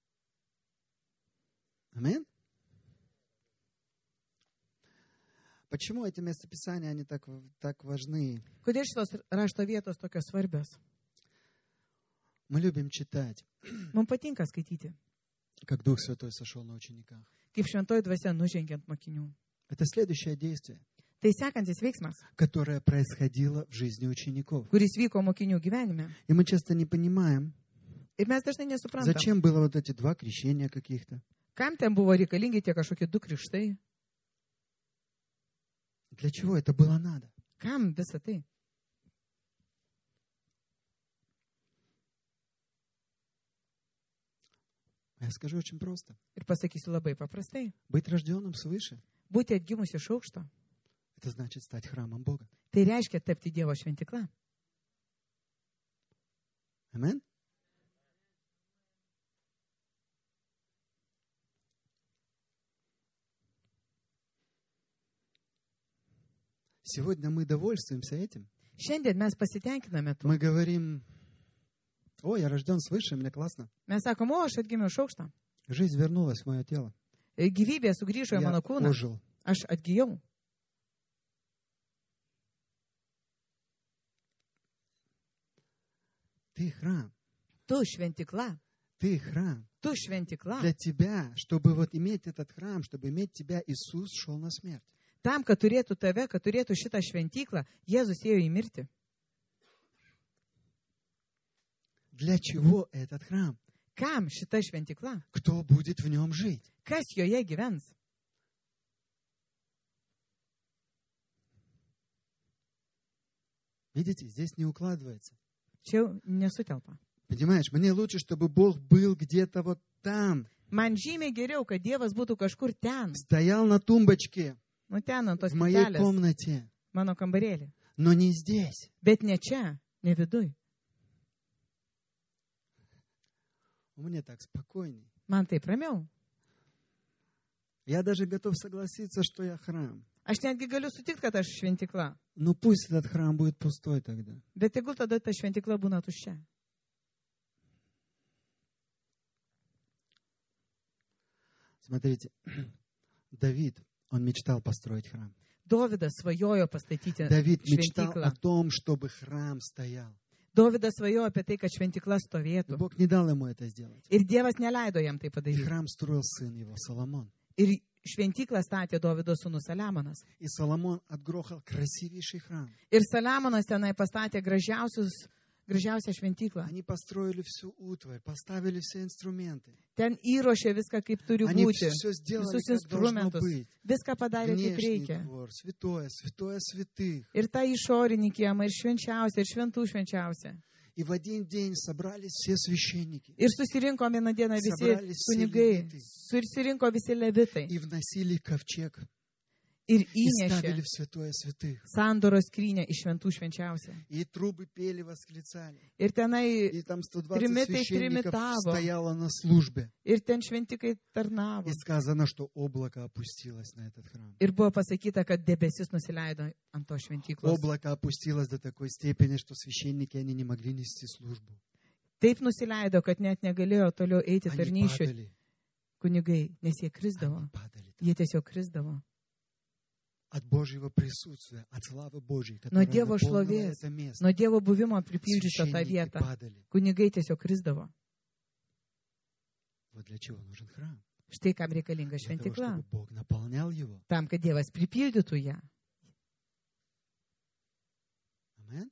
Амин? Почему эти местописания, они так, так важны? Kodėl šitos rašto vietos tokios svarbios? Мы любим читать, Mums patinka skaityti, как Дух Святой сошел на учениках. kaip šventoji dvasia nužengia ant mokinių. Это следующее действие, Tai sekantis veiksmas, которое происходило в жизни учеников. kuris vyko mokinių gyvenime. И мы часто не понимаем, Ir mes dažnai nesuprantam, зачем было вот эти два крещения каких-то. kam ten buvo reikalingi tie kažkokie du krikštai, Для чего это было надо? kam visą tai. Я скажу очень просто. Ir pasakysiu labai paprastai. Быть рожденным свыше, Būti atgimus iš aukšto, это значит стать храмом Бога. tai reiškia tapti Dievo šventikla. Амен? Сегодня мы довольствуемся этим. Šiandien mes pasitenkiname tuo. Мы говорим, о, я рожден свыше, мне классно. Mes sakom, o, aš atgimiau iš aukšto. Жизнь вернулась в мое тело. Gyvybė sugrįžo į Я mano kūną. ожил. Aš atgyjau. Ты храм. Tu šventikla. Ты храм. Tu šventikla. Для тебя, чтобы вот иметь этот храм, чтобы иметь тебя, Иисус шел на смерть. Tam, kad turėtų tave, kad turėtų šitą šventyklą, Jėzus ėjo į mirtį. Для чего этот храм? Kam šita šventikla? Кто будет в нем жить? Kas joje gyvens? Видите, здесь не укладывается. Čia jau nesutelpa. Понимаешь, мне лучше, чтобы Бог был где-то вот там, Man žymiai geriau, kad Dievas būtų kažkur ten, стоял на тумбочке nu ten ant tos в моей lentelės, комнате, mano kambarėlį. но не здесь. Bet ne čia, ne viduj. Мне так спокойней. Man taip ramiau. Я даже готов согласиться, что я храм. Aš netgi galiu sutikti, kad aš šventikla. Но пусть этот храм будет пустой тогда. Bet tegul tada ta šventikla būna tuščia. Смотрите, Давид, он мечтал построить храм. Dovydas svajojo pastatyti Давид мечтал šventyklą. о том, чтобы храм стоял. Dovydas svajojo apie tai, kad šventikla И stovėtų. Бог не дал ему это сделать. Ir Dievas neleido jam tai И padaryti. храм строил сын его, Соломон. Ir šventyklą statė Dovydo sūnus Saliamonas. И Соломон отгрохал красивейший храм. Ir Saliamonas tenai pastatė gražiausius, gražiausią šventyklą. Они построили всю утварь, поставили все инструменты. Ten įrošė viską, kaip turi Они būti. все сделали, Visus как должно instrumentus. быть. Viską padarė kaip Внешний reikia. двор, святое, святое святых. Ir tą išorinį kiemą, ir švenčiausia, ir šventų švenčiausia. И в один день собрались все священники Ir susirinko vieną dieną visi Sabrali visi kunigai, levitai. susirinko visi levitai. и вносили ковчег Ir и įnešė ставили в святое святых. sandoros skrynę iš šventų švenčiausia. И трубы пели, восклицали. Ir tenai, И там сто двадцать Trimitai священников trimitavo. стояло на службе. ir ten šventikai tarnavo. И сказано, что облако опустилось на этот храм. Ir buvo pasakyta, kad debesis nusileido ant to šventyklos. Облако опустилось до такой степени, что священники, они не могли нести службу. Taip nusileido, kad net negalėjo toliau eiti Они tarnyšių падали. kunigai, nes jie krisdavo. Они падали. Jie tiesiog krisdavo. От Божьего присутствия, от славы Божьей, Но которая Dievo наполнила šlovės, это место. nuo Dievo buvimo pripildžiusio tą Священники vietą, падали. kunigai tiesiog krisdavo. Вот для чего нужен храм. Štai kam reikalinga Для того, šventikla. чтобы Бог наполнял его. Tam, kad Dievas pripildytų ją. Амен.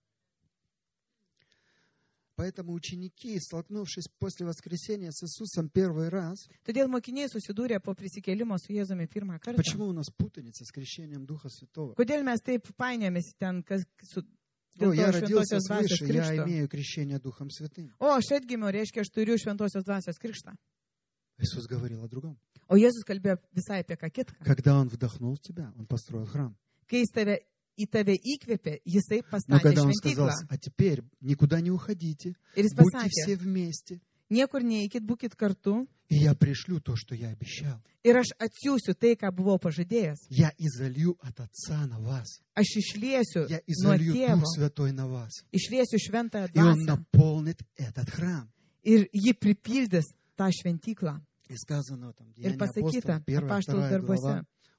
Поэтому ученики, столкнувшись после воскресения с Иисусом первый раз, Todėl mokiniai susidūrė po prisikėlimo su Jėzumi pirmą kartą. почему у нас путаница с крещением Духа Святого? Kodėl mes taip painiamės ten, kas su О, dėl я to родился šventosios dvasios свыше, я krikšto? имею крещение Духом Святым. O, aš atgimiau, reiškia, aš turiu šventosios dvasios krikštą. Иисус говорил о другом. O Jėzus kalbėjo visai apie ką kitką. Когда Он вдохнул в тебя, Он построил храм. Kai jis tave, į tave įkvėpė, jisai Но pastatė когда Он сказал, šventyklą. а теперь никуда не уходите, Ir jis будьте pasakė, все вместе, niekur neikit, būkit kartu. и я пришлю то, что я обещал. Ir aš atsiųsiu tai, ką buvau pažadėjęs. Я изолью от Отца на вас. Aš išliesiu Я nuo изолью tėvo, Дух Святой на вас. išliesiu šventąją И Он dvasią. наполнит этот храм. Ir ji pripildys tą šventyklą. И сказано там, Ir Деяния pasakyta апостолов, первая, apaštalų вторая darbuose. глава,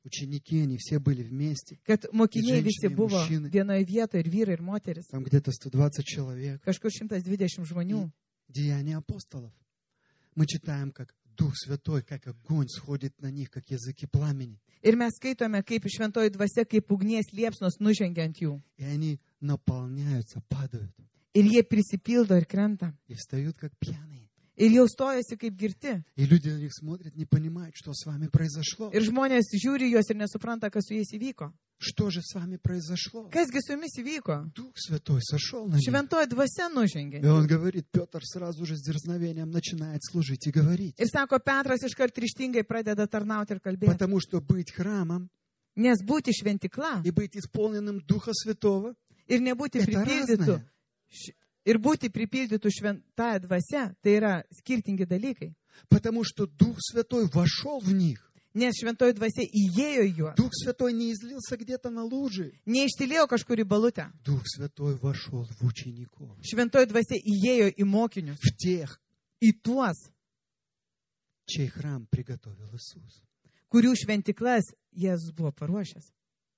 ученики, они все были вместе. kad mokiniai Ir visi ženčiai, buvo mušinai. vienoje vietoje, ir vyrai, ir moteris. Там где-то сто двадцать человек. Kažkur šimtas dvidešimt žmonių. Деяния апостолов. Мы читаем, как Дух Святой, как огонь сходит на них, как языки пламени. Ir mes skaitome, kaip šventoji dvasia, kaip ugnies liepsnos nužengia ant jų. И они наполняются, падают. Ir jie prisipildo ir krenta. И встают, как пьяные. Ir jau stojasi kaip girti. И люди на них смотрят, не понимают, что с вами произошло. Ir žmonės žiūri juos ir nesupranta, kas su jais įvyko. Что же с вами произошло? Kasgi su jumis įvyko? Дух Святой сошел на них. Šventoji dvasia nužengė. И он говорит, Петр сразу же с дерзновением начинает служить и говорить. Ir sako, Petras iškart ryžtingai pradeda tarnauti ir kalbėti. Потому что быть храмом Nes būti šventikla и быть исполненным Духа Святого, ir nebūti это pripildytų, разное. š- ir būti pripildytų šventąją dvasia, tai yra skirtingi dalykai. Потому что Дух Святой вошел в них. Nes šventoji dvasia įėjo į juos. Дух Святой не излился где-то на лужи. Neištilėjo kažkur į balutę. Дух Святой вошел в учеников, Šventoji dvasia įėjo į mokinius, в тех, į tuos, чей храм приготовил Иисус. kurių šventiklas Jėzus buvo paruošęs.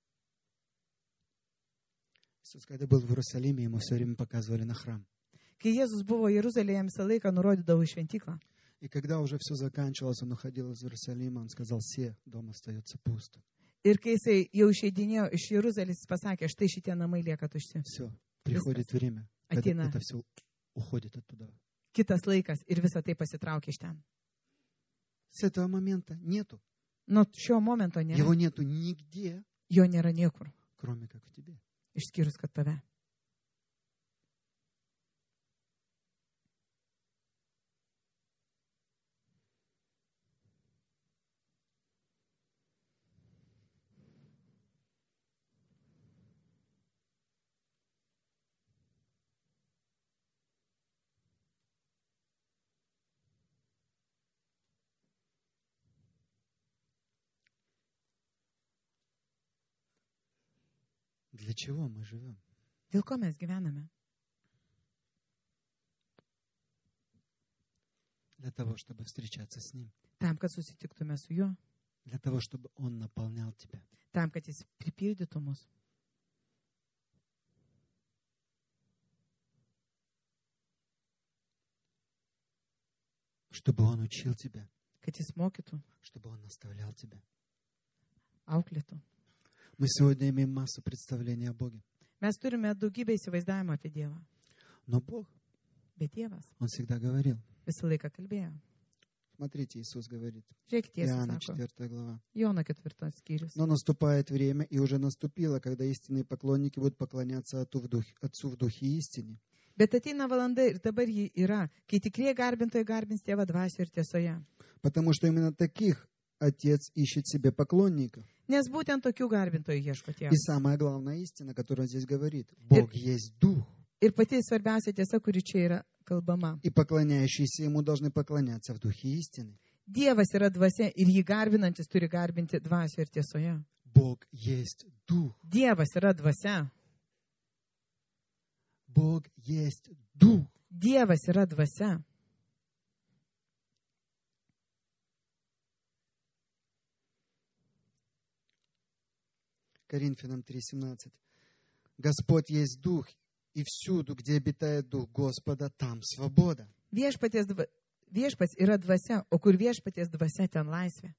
Иисус, когда был в Иерусалиме, ему все время показывали на храм. Kai Jėzus buvo Jeruzalėje, jam visą laiką nurodydavo į šventiklą. И когда уже все заканчивалось, он уходил из Иерусалима, он сказал, все, дом остается пуст. Ir kai jisai jau išeidinėjo iš Jeruzalės, jis pasakė, štai šitie namai lieka tušti. Все, приходит время, когда Атина. это все уходит оттуда. Kitas laikas ir visa tai pasitraukė iš ten. С этого момента нету. Nuo šio momento nėra. Его нету нигде, Jo nėra niekur, кроме как в тебе. išskyrus kad tave. Для чего мы живем? Dėl ko mes gyvename? Для того, чтобы встречаться с Ним. Tam, kad susitiktume su juo. Для того, чтобы Он наполнял тебя. Tam, kad jis pripildytų mus. Чтобы Он учил тебя. Kad jis mokytų, Чтобы Он наставлял тебя. auklėtų. Мы сегодня имеем массу представлений о Боге. Mes turime daugybę įsivaizdavimo apie Dievą. Но Бог, Bet Dievas Он всегда говорил. visą laiką kalbėjo. Смотрите, Иисус говорит. Žiūrėkite, Jėzus Иоанна sako, четвёртая глава. Jono ketvirtos skyrius. Но наступает время, и уже наступило, когда истинные поклонники будут поклоняться Отцу в духе, Отцу в духе и истине. Bet ateina valanda ir dabar ji yra, kai tikrieji garbintojai garbins Tėvą dvasioje ir tiesoje. Потому что именно таких Отец ищет себе поклонников. Nes būtent tokių garbintojų ieško И Tėvas. самая главная истина, которую он здесь говорит. Бог есть Дух. Ir pati svarbiausia tiesa, kuri čia yra kalbama. И поклоняющиеся Ему должны поклоняться в духе истины. Dievas yra dvasia ir jį garbinantis turi garbinti dvasioje ir tiesoje. Бог есть Дух. Dievas yra dvasia. Бог есть Дух. Dievas yra dvasia. Коринфянам три семнадцать. Господь есть Дух, и всюду, где обитает Дух Господа, там свобода. Viešpaties dva... Viešpats yra dvasia, o kur viešpaties dvasia, ten laisvė.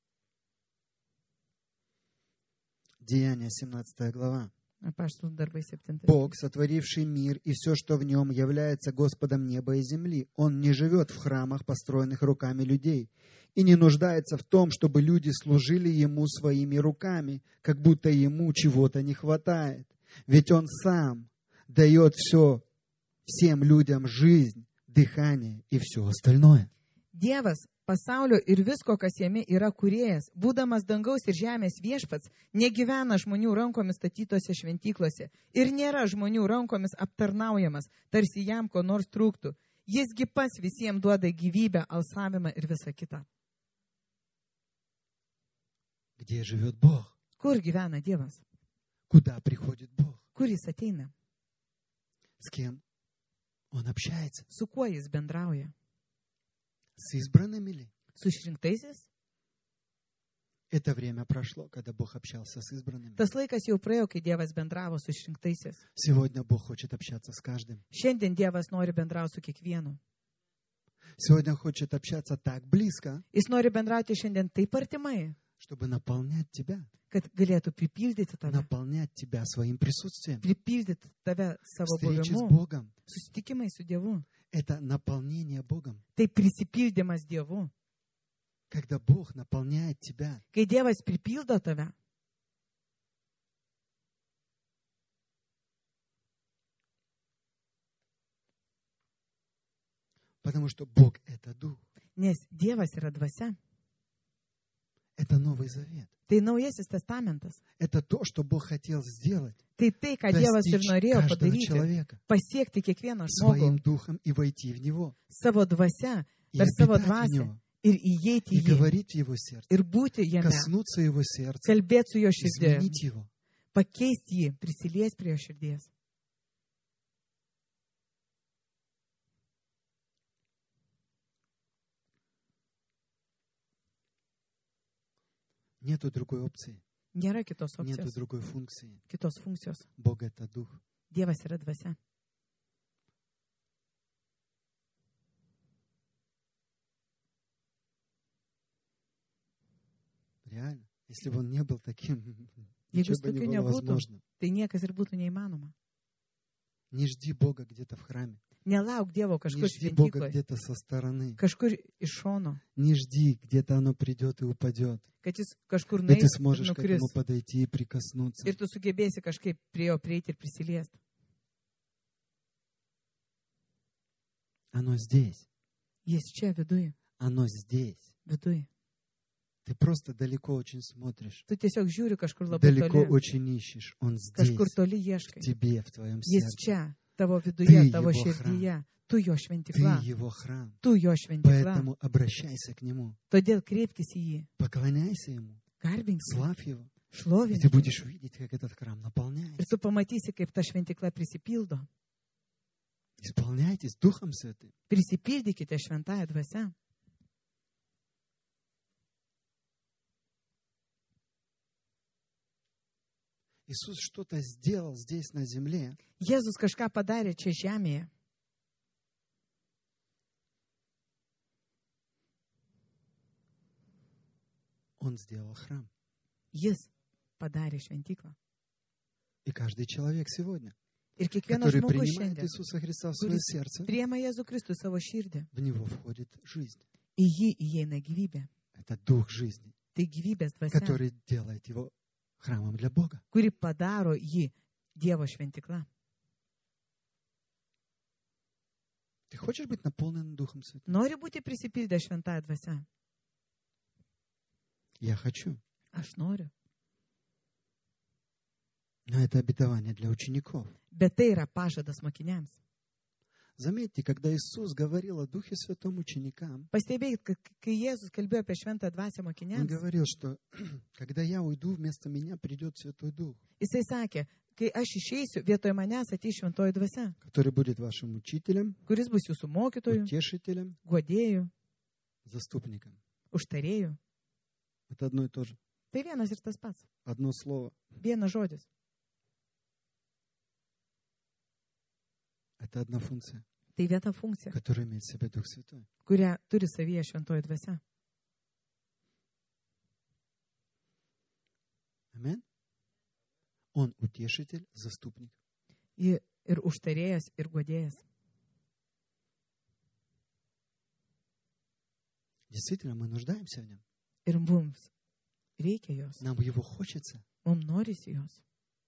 Деяния семнадцатая глава. Apaštalų darbai septintas. Бог, сотворивший мир и все, что в нем, является Господом неба и земли. Он не живет в храмах, построенных руками людей, и не нуждается в том, чтобы люди служили Ему своими руками, как будто Ему чего-то не хватает. Ведь Он сам дает все, всем людям жизнь, дыхание и все остальное. Dievas, pasaulio ir visko, kas jame yra kūrėjas, būdamas dangaus ir žemės viešpats, negyvena žmonių rankomis statytose šventyklose ir nėra žmonių rankomis aptarnaujamas, tarsi jam ko nors trūktų. Jisgi pats visiems duoda gyvybę, alsavimą ir visą kitą. Где живет Бог? Kur gyvena Dievas? Куда приходит Бог? Kur jis ateina? С кем Он общается? Su kuo jis bendrauja? С избранными ли? Su išrinktaisiais? Это время прошло, когда Бог общался с избранными. Tas laikas jau praėjo, kai Dievas bendravo su išrinktaisiais. Сегодня Бог хочет общаться с каждым. Šiandien Dievas nori bendrauti su kiekvienu. Сегодня Он хочет общаться так близко, Jis nori bendrauti šiandien taip artimai, чтобы наполнять тебя, kad galėtų pripildyti tave, наполнять тебя своим присутствием. pripildyti tave savo Встречи с buvimu, Богом susitikimai su Dievu. — это наполнение Богом. Tai prisipildymas Dievu. Когда Бог наполняет тебя, Kai Dievas pripildo tave, потому что Бог — это Дух, nes Dievas yra dvasia. это Новый Завет. Tai naujasis testamentas. Это то, что Бог хотел сделать, Tai tai, ką Dievas ir достичь norėjo каждого padaryti, человека pasiekti kiekvieną своим žmogų Духом и войти в Него, savo dvasia, и per savo обитать в dvasią Него, ir įeiti и į jį говорить в Его сердце, ir būti jame, коснуться Его сердца, kalbėti su jo širdimi, изменить Его. pakeisti jį, prisilies prie jo širdies. Нету другой опции, Nėra kitos нету opcijos, другой функции. kitos funkcijos. Бог — это Дух. Dievas yra dvasia. Реально. Если бы Он не был таким, Jeigu ничего jis бы не tokiu было nebūtų, возможно. tai niekas ir būtų neįmanoma. Не жди Бога где-то в храме. Nelauk Dievo Не kažkur жди Бога šventykloje, где-то со стороны. kažkur iš šono, Не жди, где-то оно придет и упадет. kad jis kažkur И ты nueis ir сможешь к nukris. этому подойти и прикоснуться. Ir tu sugebėsi kažkaip prie jo prieiti ir prisiliesti. Оно здесь. Jis čia viduje, Оно здесь. viduje. Ты просто далеко очень смотришь. Tu tiesiog žiūri kažkur labai Далеко toli, очень ищешь. Он здесь, kažkur toli в ieškai. тебе, в твоем Jis сердце. čia, tavo Ты viduje, tavo его širdyje. Tu jo Ты šventykla, его храм. tu jo šventykla. Поэтому обращайся к Нему. Todėl kreipkis į jį, Поклоняйся Ему. garbink, Славь Его. И ты šlovink. будешь видеть, как этот храм Ir наполняется. tu pamatysi, kaip ta šventykla prisipildo. Исполняйтесь Духом Святым. Prisipildykite šventąją dvasę. Иисус что-то сделал здесь на земле, Jėzus kažką padarė čia žemėje. Он сделал храм. Jis padarė šventyklą. И каждый человек сегодня, Ir kiekvienas который žmogus принимает šiandien Иисуса Христа в свое kuris сердце, priema Jėzų Kristų į savo širdį. в него входит жизнь. Į jį įeina gyvybė. Это Дух жизни, Tai gyvybės dvasia, который делает его храмом для Бога. kuri padaro jį Dievo šventykla. Ты хочешь быть наполнен Духом Святым? Nori būti prisipildę šventąją dvasę? Я хочу. Aš noriu. Но это обетование для учеников. Bet tai yra pažadas mokiniams. Заметьте, когда Иисус говорил о Духе Святом ученикам, Pastebėkit, kad kai Jėzus kalbėjo apie šventą dvasę Он mokiniams, говорил, что когда я уйду, вместо меня придет Святой Дух, jisai sakė, kai aš išeisiu, vietoj manęs ateis šventoji dvasia, который будет вашим учителем, kuris bus jūsų mokytojų, утешителем, guodėjų, заступником. užtarėjų. Это одно и то же. Tai vienas ir tas pats. Одно слово. Vienas žodis. Это одна функция, Tai viena funkcija, которая имеет в себе Дух Святой. kurią turi savyje šventoji dvasia. Аминь. Он утешитель, заступник. Ji ir užtarėjas, ir guodėjas. Действительно, мы нуждаемся в нем. Ir mums reikia jos. Нам его хочется. Mums norisi jos.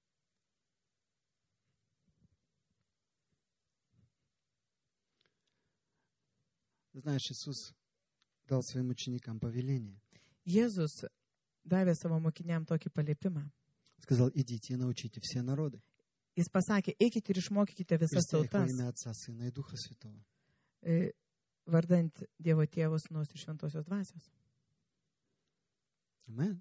Знаешь, Иисус дал своим ученикам повеление. Jėzus davė savo mokiniam tokį paliepimą. Сказал, идите и научите все народы. Jis pasakė, eikite ir išmokykite visas Крестя их во tautas, имя Отца, Сына и Духа Святого. e, vardant Dievo Tėvų, Sūnaus ir Šventosios Dvasios. Аминь.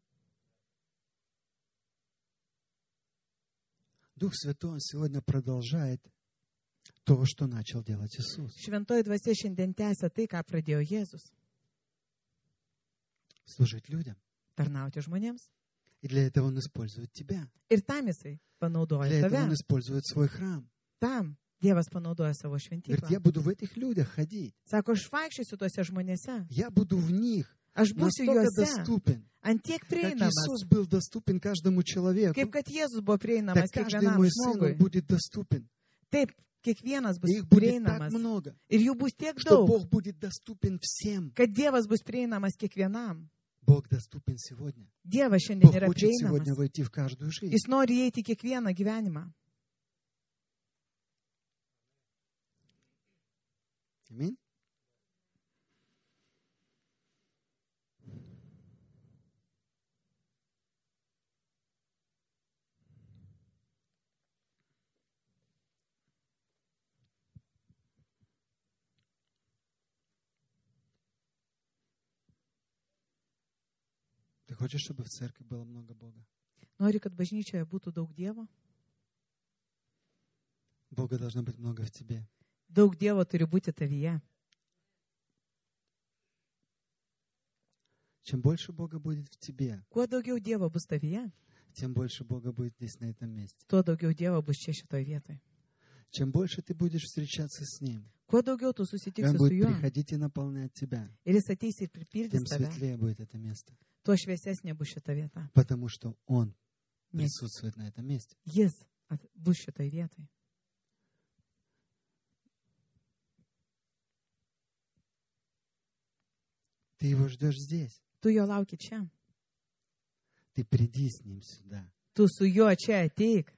Дух Святой Он сегодня продолжает то, что начал делать Иисус. Šventoji Dvasia šiandien tęsia tai, ką pradėjo Jėzus. Служить людям, tarnauti žmonėms. И для этого Он использует тебя. Ir tam jisai panaudoja Для этого Он tave. использует свой храм. Tam Dievas panaudoja savo Говорит, šventyklą. я буду в этих людях ходить. Sako, aš vaikščiosiu tuose žmonėse. Я буду в них Aš būsiu настолько juose. доступен. Antiek Как prieinamas. Иисус был доступен каждому человеку, Kaip kad Jėzus buvo так prieinamas каждый kiekvienam мой сын žmogui. он будет доступен. Taip, kiekvienas bus И их будет так prieinamas. много, Ir jų bus tiek что daug, Бог будет доступен всем. kad Dievas bus prieinamas kiekvienam. Bог доступен сегодня. Dievas šiandien Бог yra хочет сегодня prieinamas. войти в каждую жизнь. Jis nori įeiti į kiekvieną gyvenimą. Аминь. Ты хочешь, чтобы в церкви было много Бога? Nori, kad bažnyčioje būtų daug Dievo? Бога должно быть много в тебе. Daug Dievo turi būti tavyje. Чем больше Бога будет в тебе, Kuo daugiau Dievo bus tavyje, тем больше Бога будет здесь, на этом месте. tuo daugiau Dievo bus čia šitoje vietoje. Чем больше ты будешь встречаться с Ним, Kuo daugiau tu и Он susitiksi su будет juo приходить и наполнять тебя, ir jis ateis ir тем pripildys tave, светлее будет это место. tuo šviesesnė bus šita vieta. Потому что Он Nes присутствует на этом месте. jis at- bus šitoje vietoje. Ты Его ждешь здесь. Tu jo lauki čia. Ты приди с Ним сюда. Tu su juo čia ateik.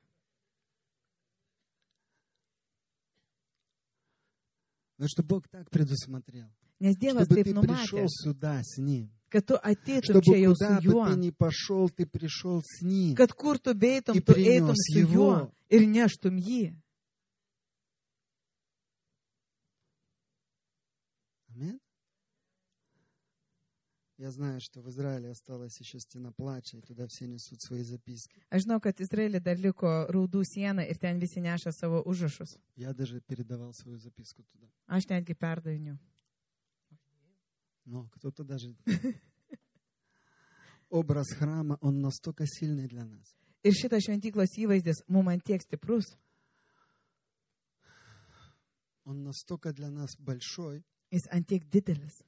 Но что Бог так предусмотрел, Nes Dievas чтобы taip ты пришел numatė, сюда с Ним. kad tu ateitum Чтобы čia jau su куда бы juo. ты ни пошел, ты пришел с Ним. Kad kur tu beitum, И tu принес eitum su его. juo ir neštum jį. Аминь. Я знаю, что в Израиле осталась еще стена плача, и туда все несут свои записки. Aš žinau, kad Izraelį dar liko raudų siena ir ten visi neša savo užrašus. Я даже передавал свою записку туда. Aš netgi perdaviniu. Но кто-то даже... Образ храма, он настолько сильный для нас. Ir šitas šventyklos įvaizdis mums ant tiek stiprus, Он настолько для нас большой, jis ant tiek didelis.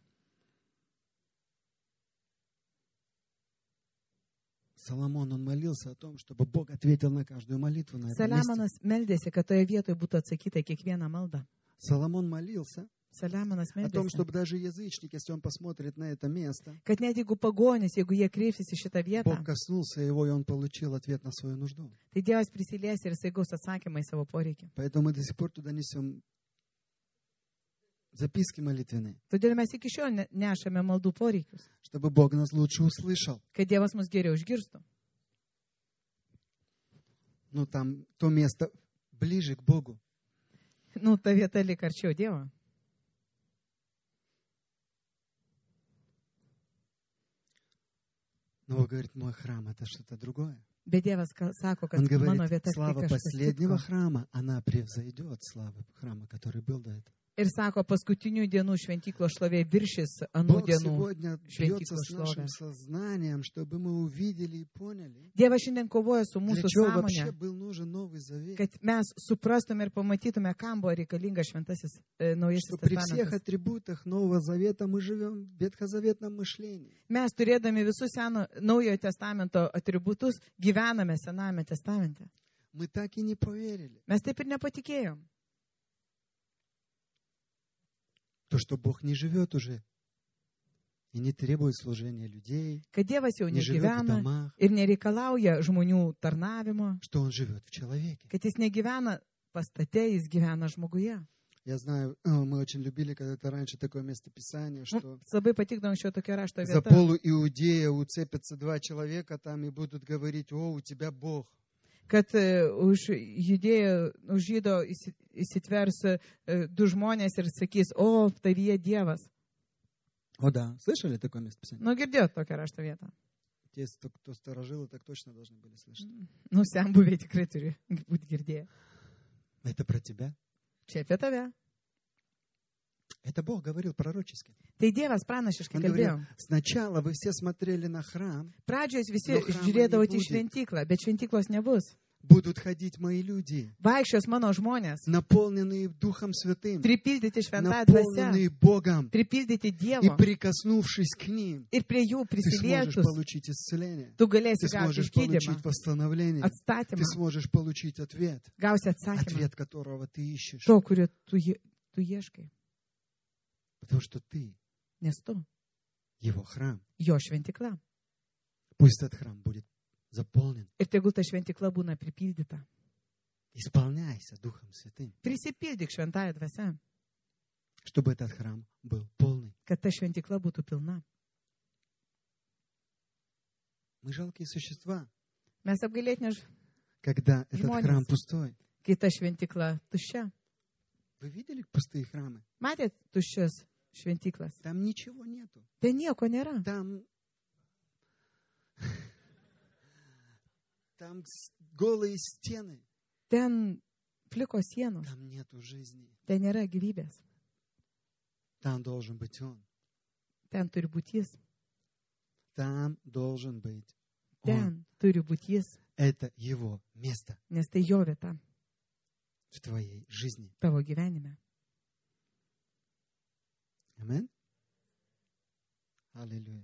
Соломон, он молился о том, чтобы Бог ответил на каждую молитву на этом месте. Saliamonas meldėsi, kad toje vietoje būtų atsakyta į kiekvieną maldą. Соломон молился Saliamonas о том, meldėsi, чтобы даже язычник, если он посмотрит на это место, kad net jeigu pagonis, jeigu jie kreipsis į šitą vietą, Бог коснулся его, и он получил ответ на свою нужду. tai Dievas prisilies ir jisai gaus atsakymą į savo poreikį. Поэтому мы до сих пор туда несем записки молитвенные, Todėl mes iki šiol ne- nešame maldų poreikius, чтобы Бог нас лучше услышал. kad Dievas mus geriau išgirstų. Ну, там то место ближе к Богу. Nu, ta vieta lik arčiau Dievo. Но Бог говорит, мой храм это что-то другое. Bet Dievas ka- sako, kad Он mano говорит, vieta tai слава kažkas последнего kitko. храма, она превзойдет славу храма, который был до этого. Ir sako, paskutinių dienų šventyklos šlovė viršis anų Бог dienų. сегодня бьется с šventyklos нашим šlovę. сознанием, чтобы мы увидели и поняли, Dievas šiandien kovoja su для mūsų чего вообще sąmonė, был нужен Новый Завет. kad mes suprastume ir pamatytume, kam buvo reikalingas šventasis e, naujasis Что при всех testamentas. атрибутах Нового Завета мы живем в ветхозаветном мышлении. Mes turėdami visus seno, naujojo testamento atributus gyvename sename testamente. Мы так и не поверили, Mes taip ir nepatikėjom, то, что Бог не живет уже и не требует служения людей, kad Dievas jau не живет в negyvena домах, ir nereikalauja žmonių tarnavimo, что Он живет в человеке. kad jis negyvena pastate, jis gyvena žmoguje. Я знаю, э, мы очень любили когда-то раньше такое местописание, что Mums labai patikdavo šio tokio rašto за vieta, полу Иудея уцепятся два человека там и будут говорить, о, у тебя Бог. kad e, už judėjo, už žydo įsi- įsitvers e, du žmonės ir sakys, o, tavyje Dievas. О, да. Слышали такое местописание? Nu, girdėjot tokią rašto vietą. Те, кто, кто сторожилы, так точно должны были слышать. Nu, senbuviai tikrai turi būti girdėję. Это про тебя. Čia apie tave. Это Бог говорил пророчески. Tai Dievas pranašiškai Он говорил, kalbėjo. сначала вы все смотрели на храм, Pradžioje jūs visi Nu, chramo žiūrėdavote į nebūti. šventyklą, bet šventyklos nebus. будут ходить мои люди, Vaikščios mano žmonės, наполненные Духом Святым, pripildyti šventąją dvasę, наполненные Богом, pripildyti и Dievo прикоснувшись к ним, ir prie jų ты сможешь prisilietus, получить исцеление, tu galėsi ты gauti сможешь išgydymą, получить восстановление, atstatymą, ты сможешь получить ответ, gausi atsakymą, ответ которого ты ищешь, to, kurio tu, ie- tu ieškai, потому что ты nes tu его храм. jo šventykla. Пусть этот храм будет заполнен. Ir tegul ta šventykla būna pripildyta. Исполняйся Духом Святым, Prisipildyk šventąją dvasę, чтобы этот храм был полный. kad ta šventykla būtų pilna. Мы жалкие существа, Mes apgailėtinė, когда этот Žmonės. храм пустой. kai ta šventykla tuščia. Вы видели пустые храмы? Matėt tuščias šventyklas? Там ничего нету. Ten nieko nėra. Там, там с- голые стены. Ten plikos sienos. Там нету жизни. Ten nėra gyvybės. Там должен быть Он. Ten turi būti jis. Там должен быть Он. Ten turi būti jis, Это Его место nes tai jo vieta в твоей жизни. tavo gyvenime. Аминь. Аллилуйя.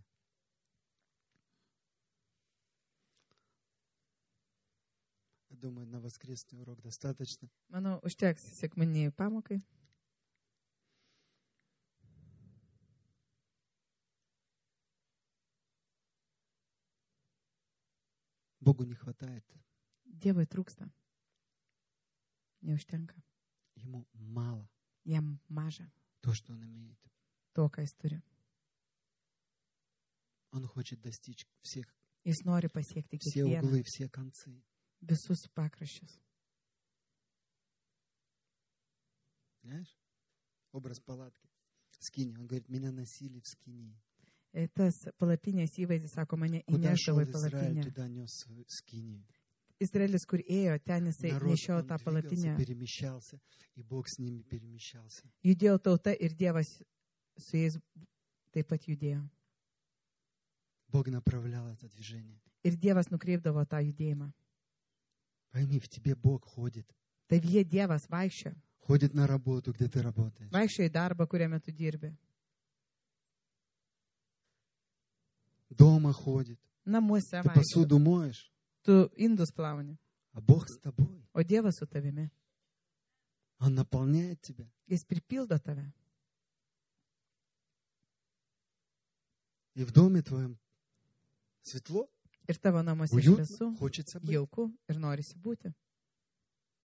Я думаю, на воскресный урок достаточно. Manau, užteks sekminiai pamokai. Богу не хватает. Dievui trūksta. Neužtenka. Ему мало Jam maža то, что Он имеет. to, ką jis turi. Он хочет достичь всех, Jis nori pasiekti все kiekvieną, углы, все концы. visus pakraščius. Знаешь? Образ палатки. Скини. Он говорит, меня носили в скинии. Ir tas palapinės įvaizdis, sako, mane Куда шел įnešdavo į Израиль, palapinę. туда нес свою скинию. Izraelis, kur ėjo, ten jisai Народ, nešiojo он tą двигался, palapinę. перемещался, и Бог с ними перемещался. Judėjo tauta ir Dievas su jais taip pat judėjo. Бог направлял это движение. Ir Dievas nukreipdavo tą judėjimą. Пойми, в тебе Бог ходит. Tavyje Dievas vaikščio. Ходит на работу, где ты работаешь. Vaikščio į darbą, kuriame tu dirbi. Дома ходит. Namuose Ты vaikščio. посуду моешь, Tu indus plauni. а Бог с тобой. O Dievas su tavimi. Он наполняет тебя. Jis pripildo tave. И в доме твоем светло, Ir tavo namuose уютно, šviesu, хочется быть. jauku ir norisi būti.